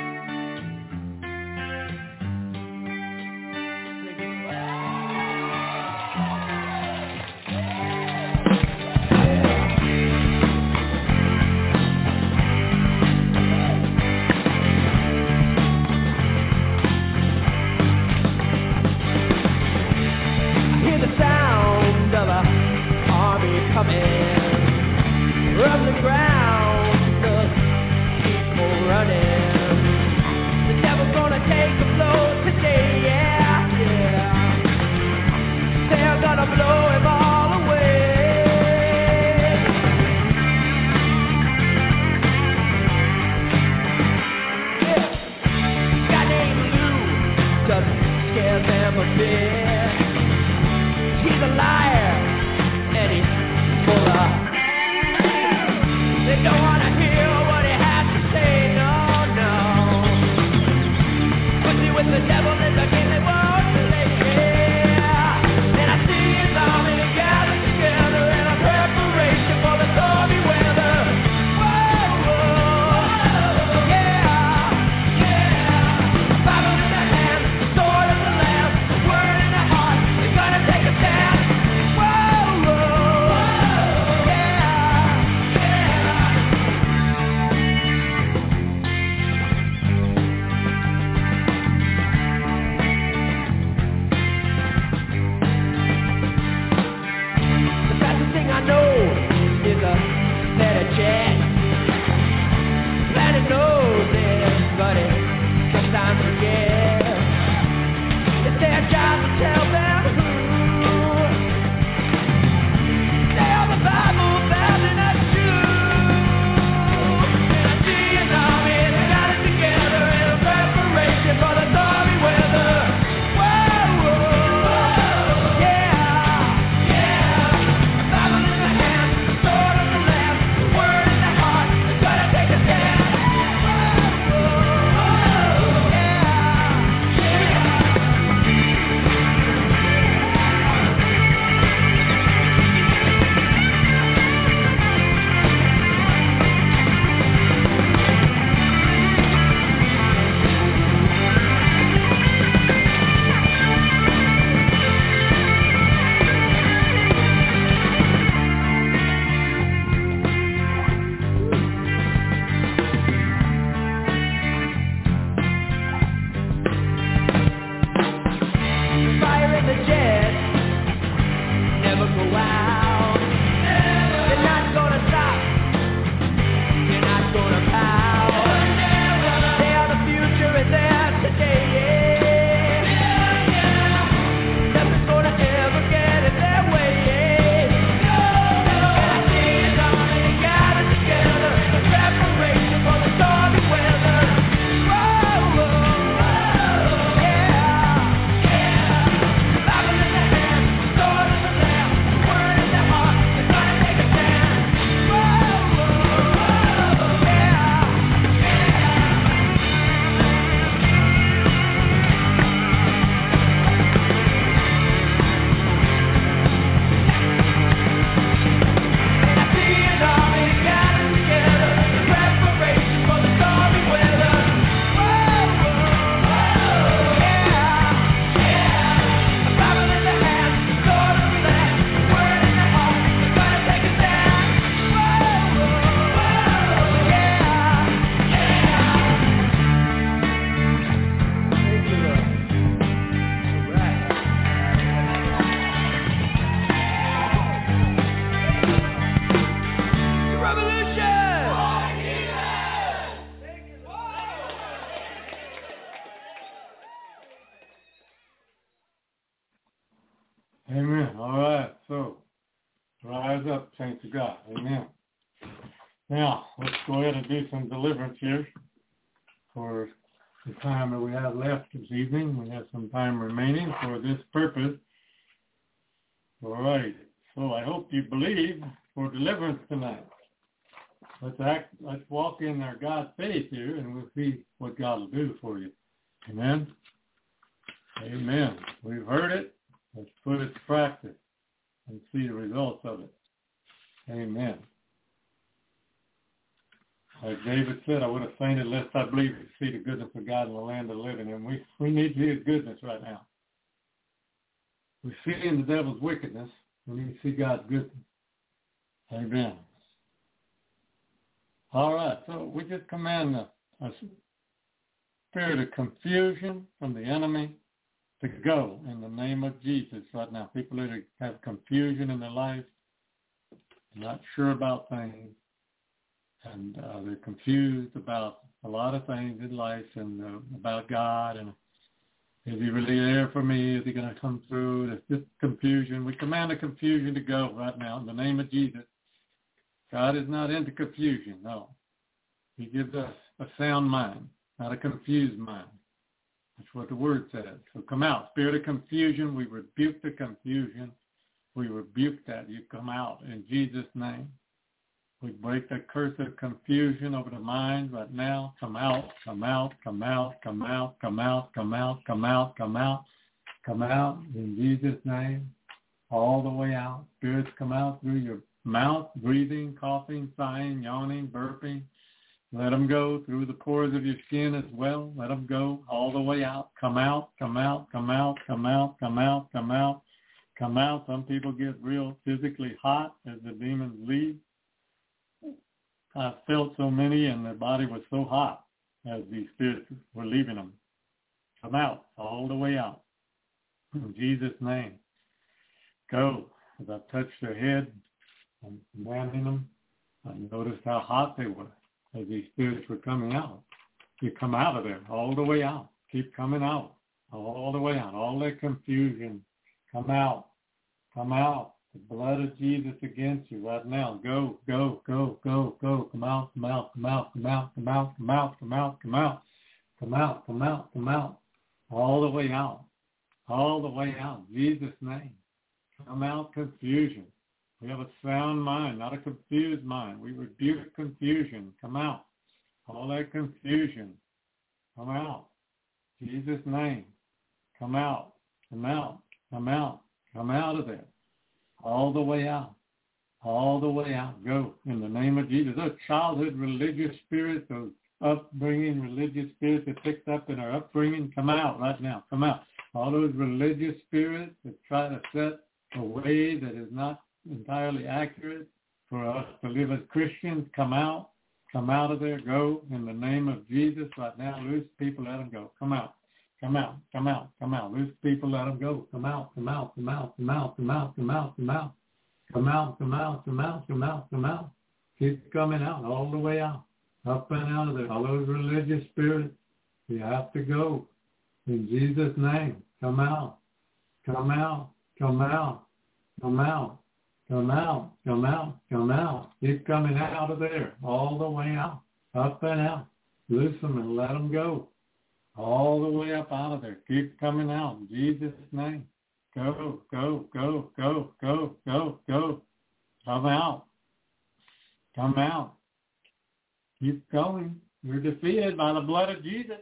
rise up, saints of God. Amen. Now, let's go ahead and do some deliverance here for the time that we have left this evening. We have some time remaining for this purpose. All right. So I hope you believe for deliverance tonight. Let's act. Let's walk in our God faith here, and we'll see what God will do for you. Amen. Amen. We've heard it. Let's put it to practice and see the results of it. Amen. Like David said, I would have fainted lest I believe to see the goodness of God in the land of the living. And we, we need His goodness right now. We see in the devil's wickedness. We need to see God's goodness. Amen. All right. So we just command a, a spirit of confusion from the enemy to go in the name of Jesus right now. People that have confusion in their life, not sure about things, and uh, they're confused about a lot of things in life and uh, about God, and is He really there for me? Is He going to come through? There's just confusion. We command the confusion to go right now in the name of Jesus. God is not into confusion, no. He gives us a sound mind, not a confused mind. That's what the Word says. So come out. Spirit of confusion, we rebuke the confusion. We rebuke that. You come out in Jesus' name. We break the curse of confusion over the mind right now. Come out, come out, come out, come out, come out, come out, come out, come out, come out in Jesus' name. All the way out. Spirits come out through your mouth, breathing, coughing, sighing, yawning, burping. Let them go through the pores of your skin as well. Let them go all the way out. Come out, come out, come out, come out, come out, come out, come out. Some people get real physically hot as the demons leave. I felt so many, and their body was so hot as these spirits were leaving them. Come out, all the way out. In Jesus' name. Go. As I touched their head, I'm commanding them. I noticed how hot they were as these spirits were coming out. You come out of there, all the way out. Keep coming out, all the way out. All that confusion, come out, come out. The blood of Jesus against you right now. Go, go, go, go, go. Come out, come out, come out, come out, come out, come out, come out, come out, come out, come out, come out. All the way out. All the way out. In Jesus' name. Come out, confusion. We have a sound mind, not a confused mind. We rebuke confusion. Come out. All that confusion. Come out. In Jesus' name. Come out. Come out. Come out. Come out of there. All the way out. All the way out. Go in the name of Jesus. Those childhood religious spirits, those upbringing religious spirits that picked up in our upbringing, come out right now. Come out. All those religious spirits that try to set a way that is not entirely accurate for us to live as Christians, come out. Come out of there. Go in the name of Jesus right now. Loose people, let them go. Come out. Come out, come out, come out. Loose people, let them go. Come out, come out, come out, come out, come out, come out, come out. Come out, come out, come out, come out, come out. Keep coming out, all the way out. Up and out of there. All those religious spirits, you have to go. In Jesus' name, come out. Come out, come out, come out, come out, come out, come out. Keep coming out of there, all the way out. Up and out. Loose them and let them go. All the way up out of there. Keep coming out in Jesus' name. Go, go, go, go, go, go, go. Come out. Come out. Keep going. You're defeated by the blood of Jesus.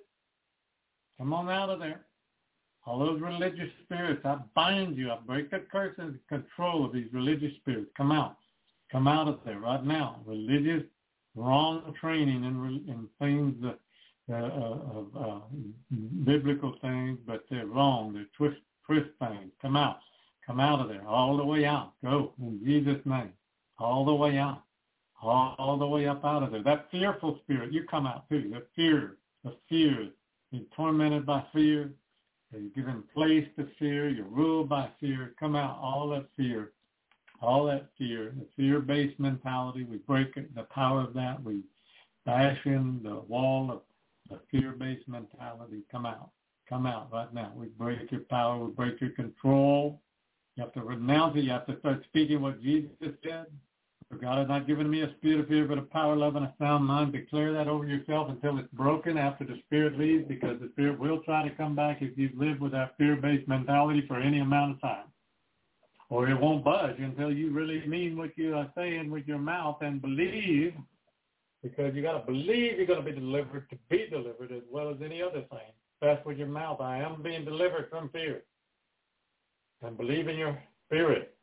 Come on out of there. All those religious spirits, I bind you. I break the curse and control of these religious spirits. Come out. Come out of there right now. Religious, wrong training and, and things that Uh, uh, uh, biblical things, but they're wrong. They're twist, twist things. Come out. Come out of there. All the way out. Go in Jesus' name. All the way out. All, all the way up out of there. That fearful spirit, you come out too. The fear. The fear. You're tormented by fear. You're given place to fear. You're ruled by fear. Come out. All that fear. All that fear. The fear-based mentality. We break it. The power of that. We bash in the wall of the fear-based mentality. Come out. Come out right now. We break your power. We break your control. You have to renounce it. You have to start speaking what Jesus said. For God has not given me a spirit of fear, but a power, love, and a sound mind. Declare that over yourself until it's broken after the spirit leaves, because the spirit will try to come back if you've lived with that fear-based mentality for any amount of time. Or it won't budge until you really mean what you are saying with your mouth and believe, because you got to believe you're going to be delivered to be delivered as well as any other thing. That's with your mouth. I am being delivered from fear. And believe in your spirit.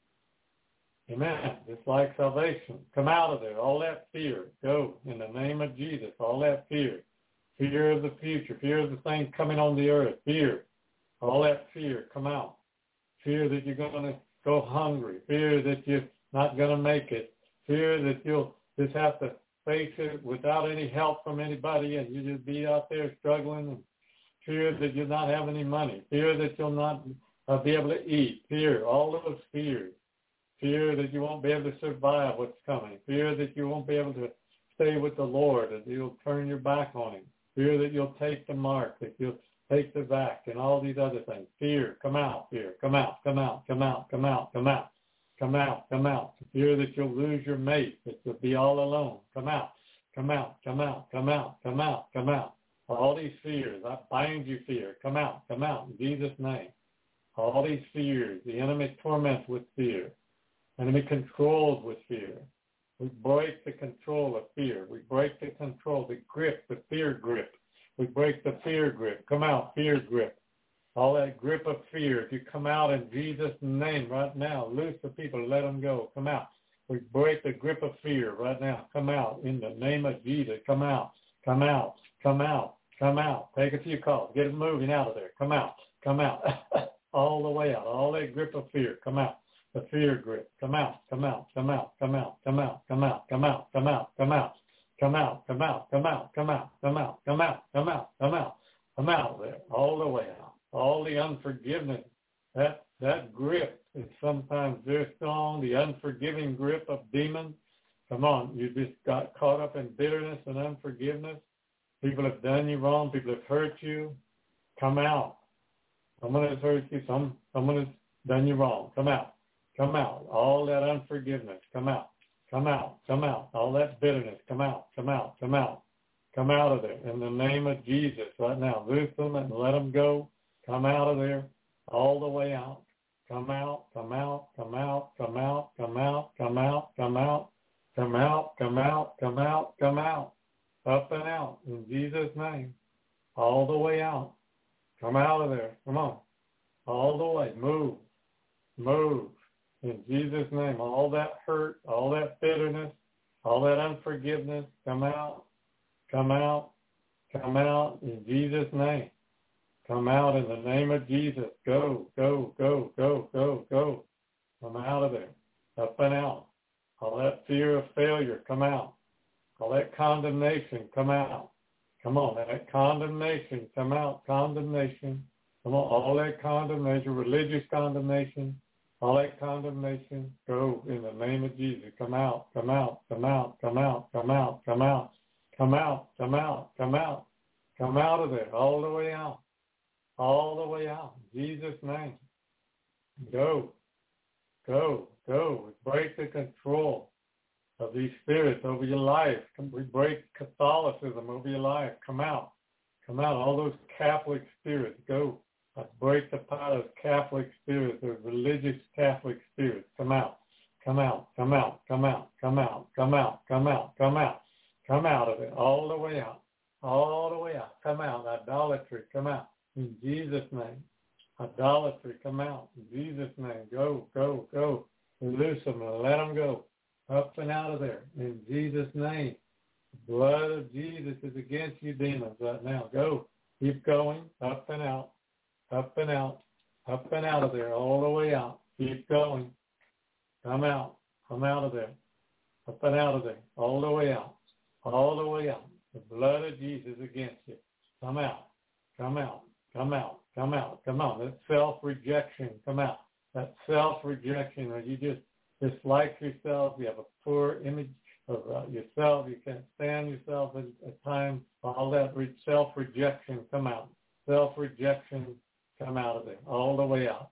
Amen. Just like salvation. Come out of there. All that fear. Go in the name of Jesus. All that fear. Fear of the future. Fear of the things coming on the earth. Fear. All that fear. Come out. Fear that you're going to go hungry. Fear that you're not going to make it. Fear that you'll just have to face it without any help from anybody and you just be out there struggling. Fear that you'll not have any money. Fear that you'll not uh, be able to eat. Fear. All those fears. Fear that you won't be able to survive what's coming. Fear that you won't be able to stay with the Lord, that you'll turn your back on him. Fear that you'll take the mark, that you'll take the vac, and all these other things. Fear, come out, fear, come out, come out, come out, come out, come out, come out, come out. Fear that you'll lose your mate, that you'll be all alone. Come out, come out, come out, come out, come out, come out. All these fears, I bind you fear. Come out, come out in Jesus' name. All these fears, the enemy torments with fear. Enemy controls with fear. We break the control of fear. We break the control, the grip, the fear grip. We break the fear grip. Come out, fear grip. All that grip of fear. If you come out in Jesus' name right now, loose the people, let them go. Come out. We break the grip of fear right now. Come out in the name of Jesus. Come out, come out, come out, come out. Take a few calls. Get it moving out of there. Come out, come out. All the way out. All that grip of fear. Come out. The fear grip. Come out, come out, come out, come out, come out, come out, come out, come out, come out, come out, come out, come out, come out, come out, come out, come out, come out, come out there, all the way out. All the unforgiveness, that that grip is sometimes very strong, the unforgiving grip of demons. Come on, you just got caught up in bitterness and unforgiveness. People have done you wrong, people have hurt you. Come out. Someone has hurt you, some someone has done you wrong. Come out. Come out. All that unforgiveness, come out. Come out. Come out. All that bitterness, come out. Come out. Come out. Come out of there. In the name of Jesus right now. Loose them and let them go. Come out of there. All the way out. Come out. Come out. Come out. Come out. Come out. Come out. Come out. Come out. Come out. Come out. Come out. Up and out. In Jesus' name. All the way out. Come out of there. Come on. All the way. Move. Move. In Jesus' name, all that hurt, all that bitterness, all that unforgiveness, come out, come out, come out in Jesus' name. Come out in the name of Jesus. Go, go, go, go, go, go. Come out of there, up and out. All that fear of failure, come out. All that condemnation, come out. Come on, that condemnation, come out, condemnation. Come on, all that condemnation, religious condemnation, all that condemnation, go in the name of Jesus. Come out, come out, come out, come out, come out, come out, come out, come out, come out, come out of there, all the way out, all the way out. In Jesus' name. Go, go, go. Break the control of these spirits over your life. We break Catholicism over your life. Come out, come out. All those Catholic spirits, go. I break the power of Catholic spirits, or religious Catholic spirits. Come out, come out, come out, come out, come out, come out, come out, come out, come out of it, all the way out, all the way out. Come out, idolatry, come out, in Jesus' name. Idolatry, come out, in Jesus' name. Go, go, go. Release them and let them go, up and out of there, in Jesus' name. The blood of Jesus is against you demons right now. Go, keep going, up and out. Up and out, up and out of there, all the way out. Keep going. Come out, come out of there. Up and out of there, all the way out, all the way out. The blood of Jesus against you. Come out, come out, come out, come out, come out. That self-rejection, come out. That self-rejection where you just dislike yourself, you have a poor image of uh, yourself, you can't stand yourself at, at times. All that re- self-rejection, come out. Self-rejection, come out of there, all the way out,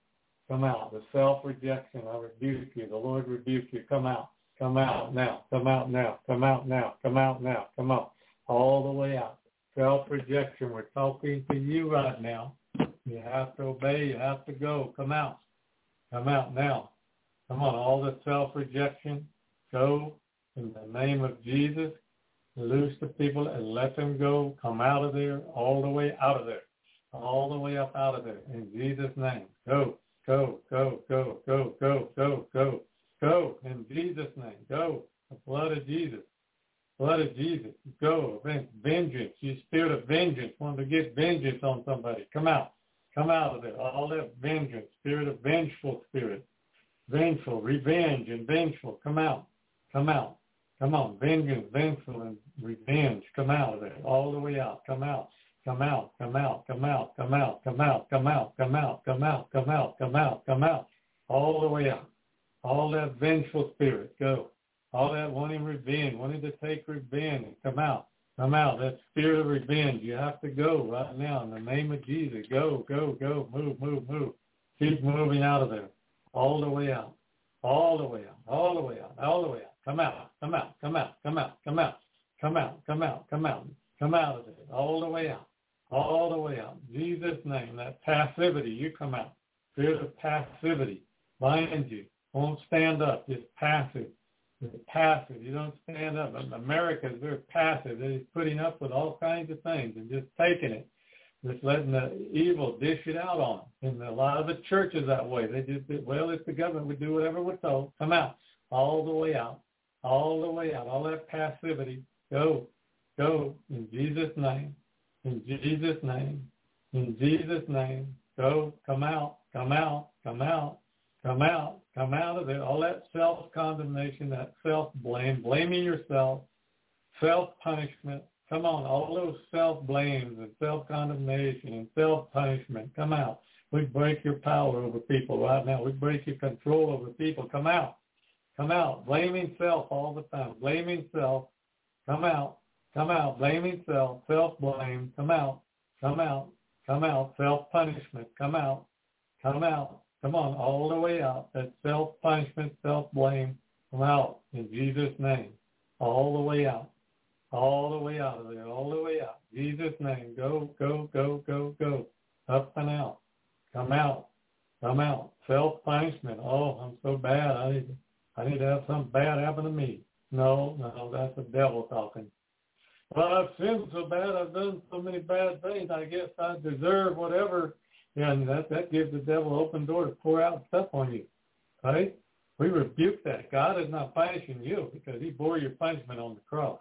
Come out. The self-rejection, I rebuke you. The Lord rebuke you. Come out. Come out now. Come out now. Come out now. Come out now. Come out. All the way out. Self-rejection. We're talking to you right now. You have to obey. You have to go. Come out. Come out now. Come on. All the self-rejection, go in the name of Jesus. Loose the people and let them go. Come out of there. All the way out of there. All the way up out of there. In Jesus' name. Go. Go. Go. Go. Go. Go. Go. Go. Go. In Jesus' name. Go. The blood of Jesus. Blood of Jesus. Go. Vengeance. You spirit of vengeance. Want to get vengeance on somebody. Come out. Come out of it. All that vengeance. Spirit of vengeful spirit. Vengeful. Revenge and vengeful. Come out. Come out. Come on. Vengeance, vengeful, and revenge. Come out of it. All the way out. Come out. Come out. Come out. Come out. Come out. Come out. Come out. Come out. Come out. Come out. Come out. Come out. All the way out. All that vengeful spirit. Go. All that wanting revenge, wanting to take revenge. Come out. Come out. That spirit of revenge. You have to go right now in the name of Jesus. Go, go, go. Move, move, move. Keep moving out of there. All the way out. All the way out. All the way out. All the way out. Come out. Come out. Come out. Come out. Come out. Come out. Come out. Come out. Come out of there. All the way out. All the way out. In Jesus' name. That passivity, you come out. Spirit of passivity. Bind you. Won't stand up. Just passive. You're passive. You don't stand up. America is very passive. They're putting up with all kinds of things and just taking it. Just letting the evil dish it out on them. And a lot of the churches that way. They just, well, it's the government. We do whatever we're told. Come out. All the way out. All the way out. All that passivity. Go. Go. In Jesus' name. In Jesus' name. In Jesus' name. Go. Come out. Come out. Come out. Come out. Come out of it. All that self-condemnation, that self-blame, blaming yourself, self-punishment. Come on, all those self-blames and self-condemnation and self-punishment. Come out. We break your power over people right now. We break your control over people. Come out. Come out. Blaming self all the time. Blaming self. Come out. Come out. Blaming self. Self-blame. Come out. Come out. Come out. Self-punishment. Come out. Come out. Come on, all the way out. That self-punishment, self-blame, come out in Jesus' name. All the way out. All the way out of there. All the way out. Jesus' name. Go, go, go, go, go. Up and out. Come out. Come out. Self-punishment. Oh, I'm so bad. I need, I need to have something bad happen to me. No, no, that's the devil talking. Well, I've sinned so bad. I've done so many bad things. I guess I deserve whatever. Yeah, and that, that gives the devil an open door to pour out stuff on you, right? We rebuke that. God is not punishing you because he bore your punishment on the cross.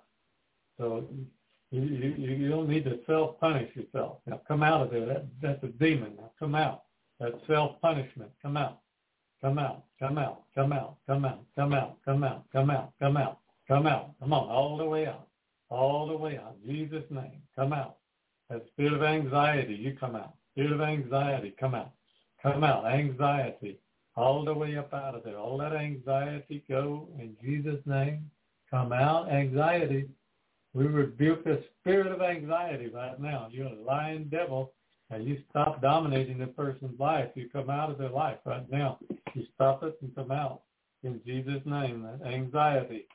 So you, you, you don't need to self-punish yourself. Now come out of there. That, that's a demon. Now come out. That's self-punishment. Come out. Come out. Come out. Come out. Come out. Come out. Come out. Come out. Come out. Come out. Come on. All the way out. All the way out. In Jesus' name. Come out. That spirit of anxiety, you come out. Spirit of anxiety, come out. Come out. Anxiety. All the way up out of there. All that anxiety, go in Jesus' name. Come out. Anxiety. We rebuke the spirit of anxiety right now. You're a lying devil, and you stop dominating the person's life. You come out of their life right now. You stop it and come out in Jesus' name. That anxiety.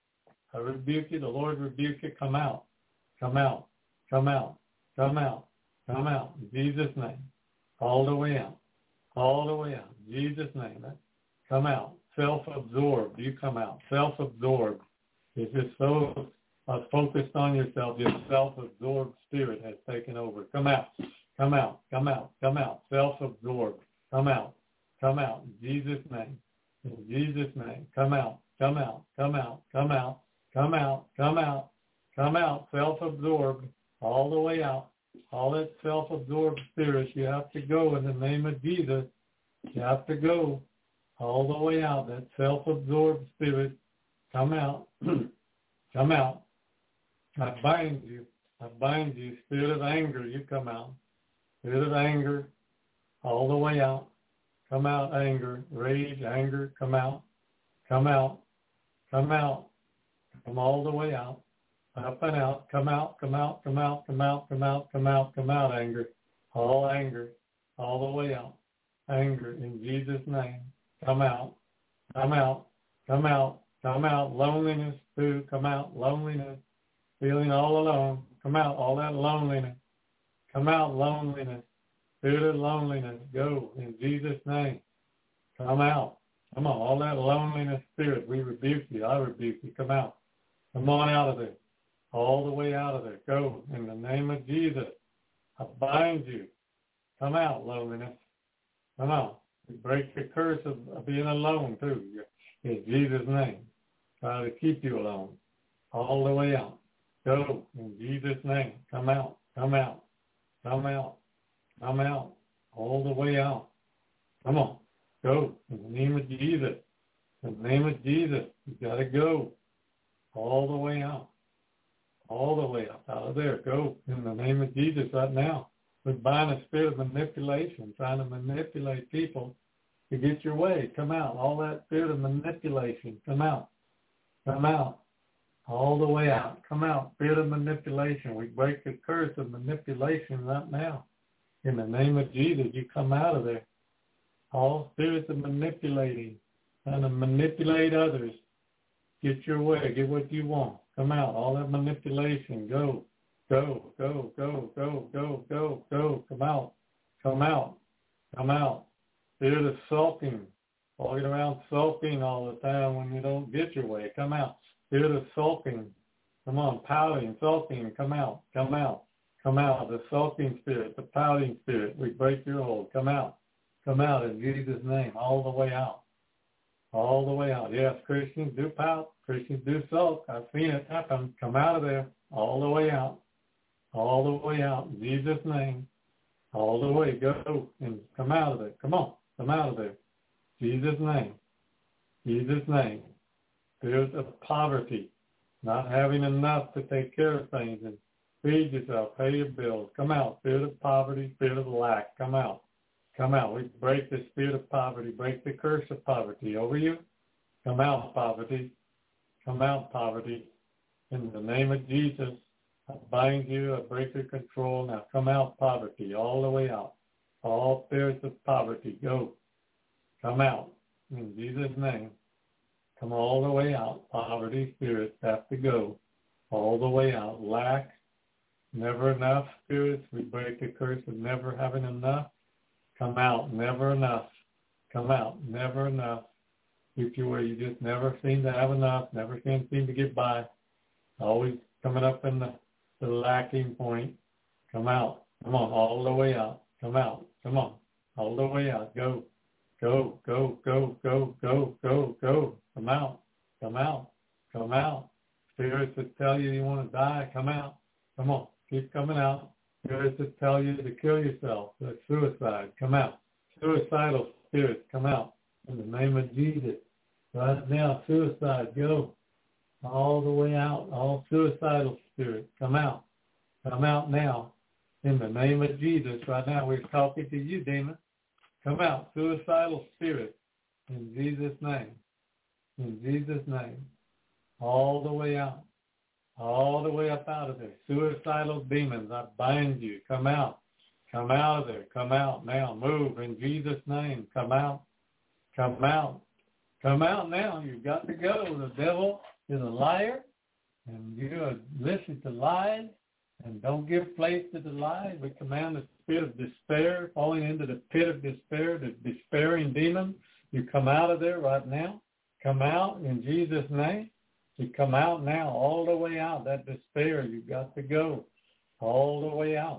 I rebuke you. The Lord rebuke you. Come out. Come out. Come out. Come out. Come out. In Jesus' name. All the way out. All the way out. In Jesus' name. Come out. Self-absorbed. You come out. Self-absorbed. It's just so uh, focused on yourself. Your self-absorbed spirit has taken over. Come out. Come out. Come out. Come out. Self-absorbed. Come out. Come out. In Jesus' name. In Jesus' name. Come out. Come out. Come out. Come out. Come out. Come out. Come out. Self-absorbed. All the way out. All that self-absorbed spirits, you have to go in the name of Jesus. You have to go all the way out. That self-absorbed spirit, come out. Come out. I bind you. I bind you. Spirit of anger, you come out. Spirit of anger, all the way out. Come out, anger. Rage, anger, come out. Come out. Come out. Come all the way out. Up and out, come out, come out, come out, come out, come out, come out, come out, anger. All anger, all the way out. anger in Jesus' name. Come out, come out, come out, come out. Loneliness too, come out. Loneliness, feeling all alone. Come out, all that loneliness. Come out, loneliness. Spirit of loneliness, go in Jesus' name. Come out. Come on, all that loneliness spirit, we rebuke you. I rebuke you. Come out. Come on out of there. All the way out of there. Go in the name of Jesus. I bind you. Come out, loneliness. Come out. We break the curse of, of being alone, too. In Jesus' name. Try to keep you alone. All the way out. Go in Jesus' name. Come out. Come out. Come out. Come out. All the way out. Come on. Go. In the name of Jesus. In the name of Jesus. You got to go. All the way out. All the way out. Out of there. Go. In the name of Jesus right now. We bind a spirit of manipulation, trying to manipulate people to get your way. Come out. All that spirit of manipulation. Come out. Come out. All the way out. Come out. Spirit of manipulation. We break the curse of manipulation right now. In the name of Jesus, you come out of there. All spirits of manipulating, trying to manipulate others. Get your way. Get what you want. Come out. All that manipulation. Go. Go. Go. Go. Go. Go. Go. Go. Come out. Come out. Come out. Spirit of sulking. Walking around sulking all the time when you don't get your way. Come out. Spirit of sulking. Come on. Pouting. Sulking. Come out. Come out. Come out. The sulking spirit. The pouting spirit. We break your hold. Come out. Come out in Jesus' name. All the way out. All the way out. Yes, Christians do pout. Christians do sulk. I've seen it happen. Come out of there. All the way out. All the way out. In Jesus' name. All the way. Go and come out of there. Come on. Come out of there. Jesus' name. Jesus' name. Spirit of poverty. Not having enough to take care of things and feed yourself. Pay your bills. Come out. Spirit of poverty. Spirit of lack. Come out. Come out. We break the spirit of poverty. Break the curse of poverty over you. Come out, poverty. Come out, poverty. In the name of Jesus, I bind you. I break your control. Now come out, poverty, all the way out. All spirits of poverty, go. Come out. In Jesus' name. Come all the way out. Poverty spirits have to go. All the way out. Lack, never enough spirits. We break the curse of never having enough. Come out, never enough. Come out, never enough. Keep you where you just never seem to have enough, never seem, seem to get by. Always coming up in the, the lacking point. Come out. Come on, all the way out. Come out. Come on, all the way out. Go, go, go, go, go, go, go, go. Come out. Come out. Come out. Spirits that tell you you want to die, come out. Come on, keep coming out. Spirits that tell you to kill yourself, that's suicide, come out. Suicidal spirits, come out. In the name of Jesus. Right now, suicide, go. All the way out. All suicidal spirits, come out. Come out now. In the name of Jesus. Right now, we're talking to you, demon. Come out. Suicidal spirits. In Jesus' name. In Jesus' name. All the way out. All the way up out of there. Suicidal demons, I bind you. Come out. Come out of there. Come out now. Move in Jesus' name. Come out. Come out. Come out now. You've got to go. The devil is a liar, and you listen to lies, and don't give place to the lies. We command the spirit of despair, falling into the pit of despair, the despairing demon. You come out of there right now. Come out in Jesus' name. You come out now, all the way out. That despair, you've got to go all the way out,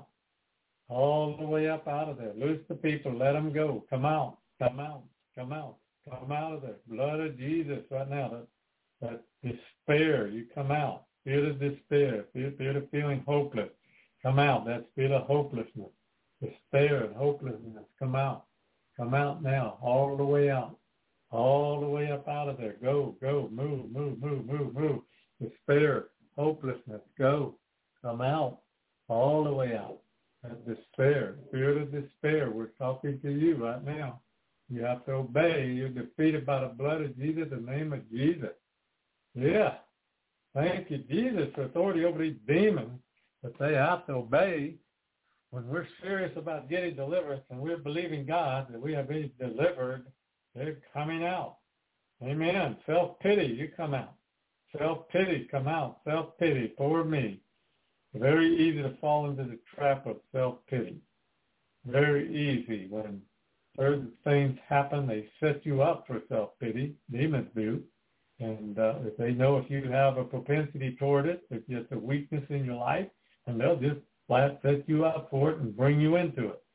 all the way up out of there. Loose the people. Let them go. Come out. Come out. Come out. Come out of there. Blood of Jesus right now. That, that despair, you come out. Spirit of despair, spirit of feeling hopeless. Come out. That spirit of hopelessness, despair and hopelessness. Come out. Come out now, all the way out. All the way up out of there. Go, go, move, move, move, move, move. Despair, hopelessness, go. Come out, all the way out. That despair, spirit of despair, we're talking to you right now. You have to obey. You're defeated by the blood of Jesus, the name of Jesus. Yeah. Thank you, Jesus, for authority over these demons, but they have to obey. when we're serious about getting deliverance and we're believing God that we have been delivered, they're coming out. Amen. Self-pity, you come out. Self-pity, come out. Self-pity, poor me. Very easy to fall into the trap of self-pity. Very easy. When certain things happen, they set you up for self-pity. Demons do. And uh, if they know if you have a propensity toward it, if it's a weakness in your life, and they'll just flat set you up for it and bring you into it.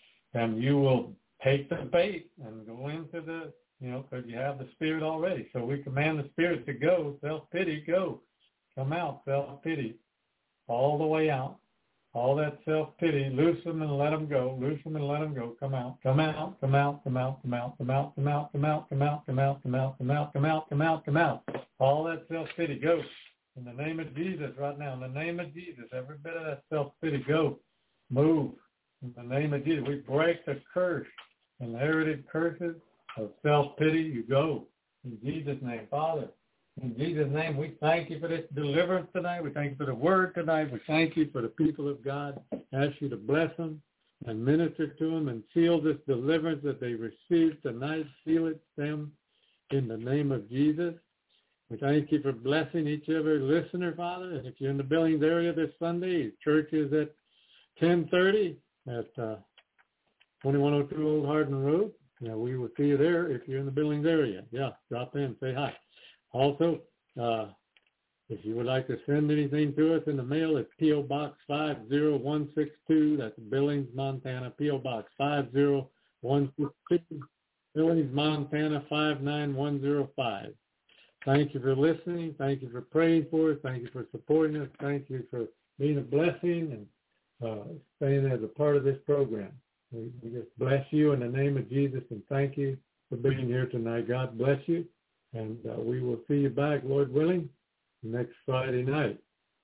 And you will take the bait and go into the, you know, because you have the spirit already. So we command the spirit to go. Self-pity, go. Come out, self-pity. All the way out. All that self-pity, loose them and let them go. Loose them and let them go. Come out, come out, come out, come out, come out, come out, come out, come out, come out, come out, come out, come out, come out, come out, come out. All that self-pity, go. In the name of Jesus right now, in the name of Jesus, every bit of that self-pity, go. Move. In the name of Jesus, we break the curse, inherited curses of self-pity. You go. In Jesus' name, Father. In Jesus' name, we thank you for this deliverance tonight. We thank you for the word tonight. We thank you for the people of God. Ask you to bless them and minister to them and seal this deliverance that they received tonight. Seal it them in the name of Jesus. We thank you for blessing each and every listener, Father. And if you're in the Billings area this Sunday, church is at ten thirty at uh, twenty-one oh two Old Hardin Road. Yeah, we will see you there if you're in the Billings area. Yeah, drop in, say hi. Also, uh, if you would like to send anything to us in the mail, it's P O. Box five oh one six two. That's Billings, Montana. P O. Box five oh one six two, Billings, Montana five nine one oh five. Thank you for listening. Thank you for praying for us. Thank you for supporting us. Thank you for being a blessing and uh, staying as a part of this program. We, we just bless you in the name of Jesus and thank you for being here tonight. God bless you. And uh, we will see you back, Lord willing, next Friday night.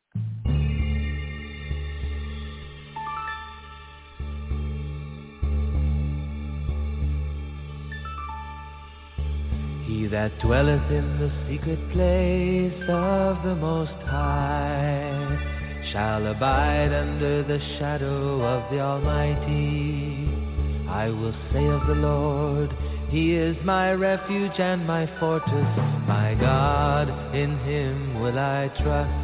He that dwelleth in the secret place of the Most High shall abide under the shadow of the Almighty. I will say of the Lord, He is my refuge and my fortress, my God, in Him will I trust.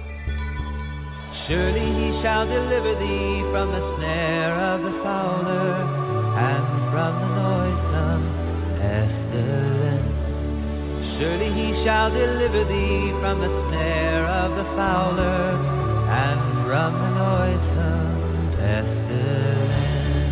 Surely He shall deliver thee from the snare of the fowler and from the noisome pestilence. Surely He shall deliver thee from the snare of the fowler and from the noisome pestilence.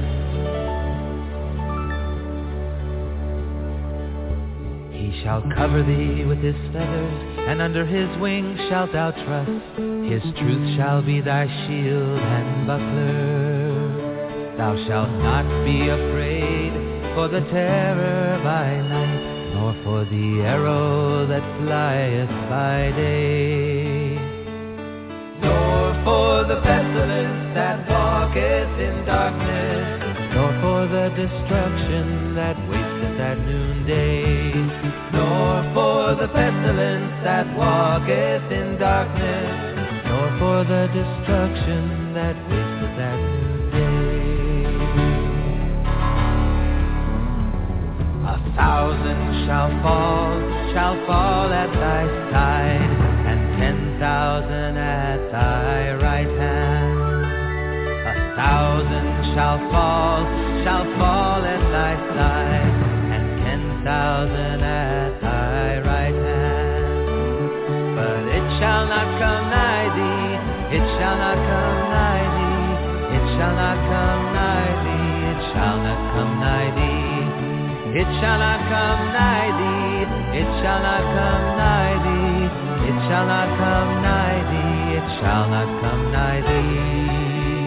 He shall cover thee with His feathers, and under His wings shalt thou trust. His truth shall be thy shield and buckler. Thou shalt not be afraid for the terror by night, nor for the arrow that flieth by day, nor for the pestilence that walketh in darkness, nor for the destruction that wasteth at noonday, nor for the pestilence that walketh in darkness, nor for the destruction that wasteth at noonday. A thousand shall fall, shall fall at thy side, and ten thousand at thy right hand. A thousand shall fall, shall fall at thy side, and ten thousand at thy right hand. But it shall not come nigh thee, it shall not come nigh thee, it shall not come nigh thee, it shall not come nigh thee. It shall not come nigh thee, it shall not come nigh thee, it shall not come nigh thee, it shall not come nigh thee.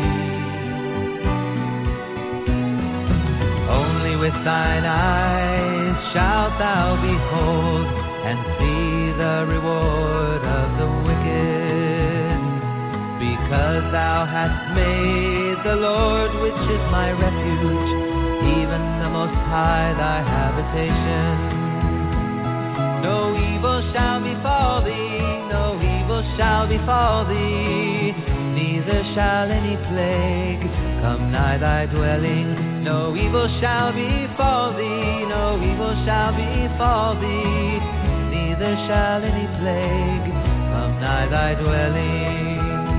Only with thine eyes shalt thou behold, and see the reward of the wicked, because thou hast made the Lord, which is my refuge, even the Most High thy habitation. No evil shall befall thee, no evil shall befall thee, neither shall any plague come nigh thy dwelling. No evil shall befall thee, no evil shall befall thee, neither shall any plague come nigh thy dwelling.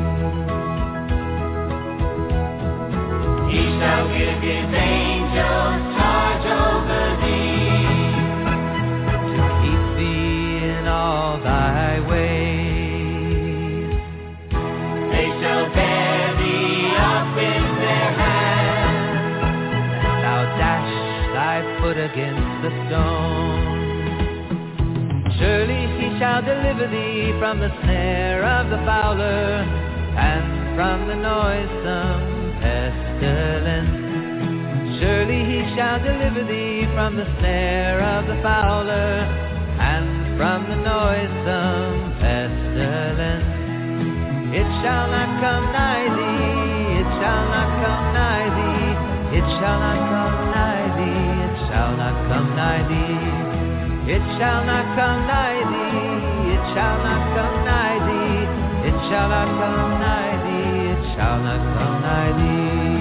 He shall give his angels charge over thee, to keep thee in all thy ways. They shall bear thee up in their hands, and thou dash thy foot against the stone. Surely he shall deliver thee from the snare of the fowler, and from the noisome pestilence. Surely he shall deliver thee from the snare of the fowler, and from the noisome pestilence. It shall not come nigh thee, it shall not come nigh thee, it shall not come nigh thee, it shall not come nigh thee. It shall not come nigh thee, it shall not come nigh thee, it shall not come nigh thee, it shall not come nigh thee.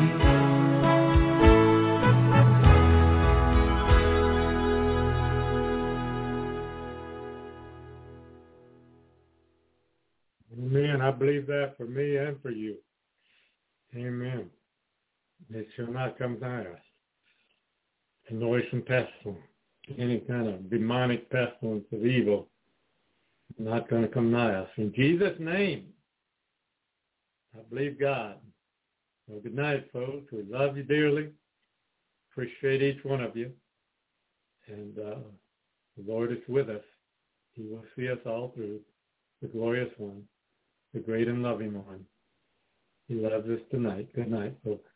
Amen. I believe that for me and for you. Amen. It shall not come nigh us. The noisome pestilence, any kind of demonic pestilence of evil, not going to come nigh us. In Jesus' name, I believe God. Well, good night, folks. We love you dearly. Appreciate each one of you. And uh, the Lord is with us. He will see us all through. The glorious one, the great and loving one. He loves us tonight. Good night, folks.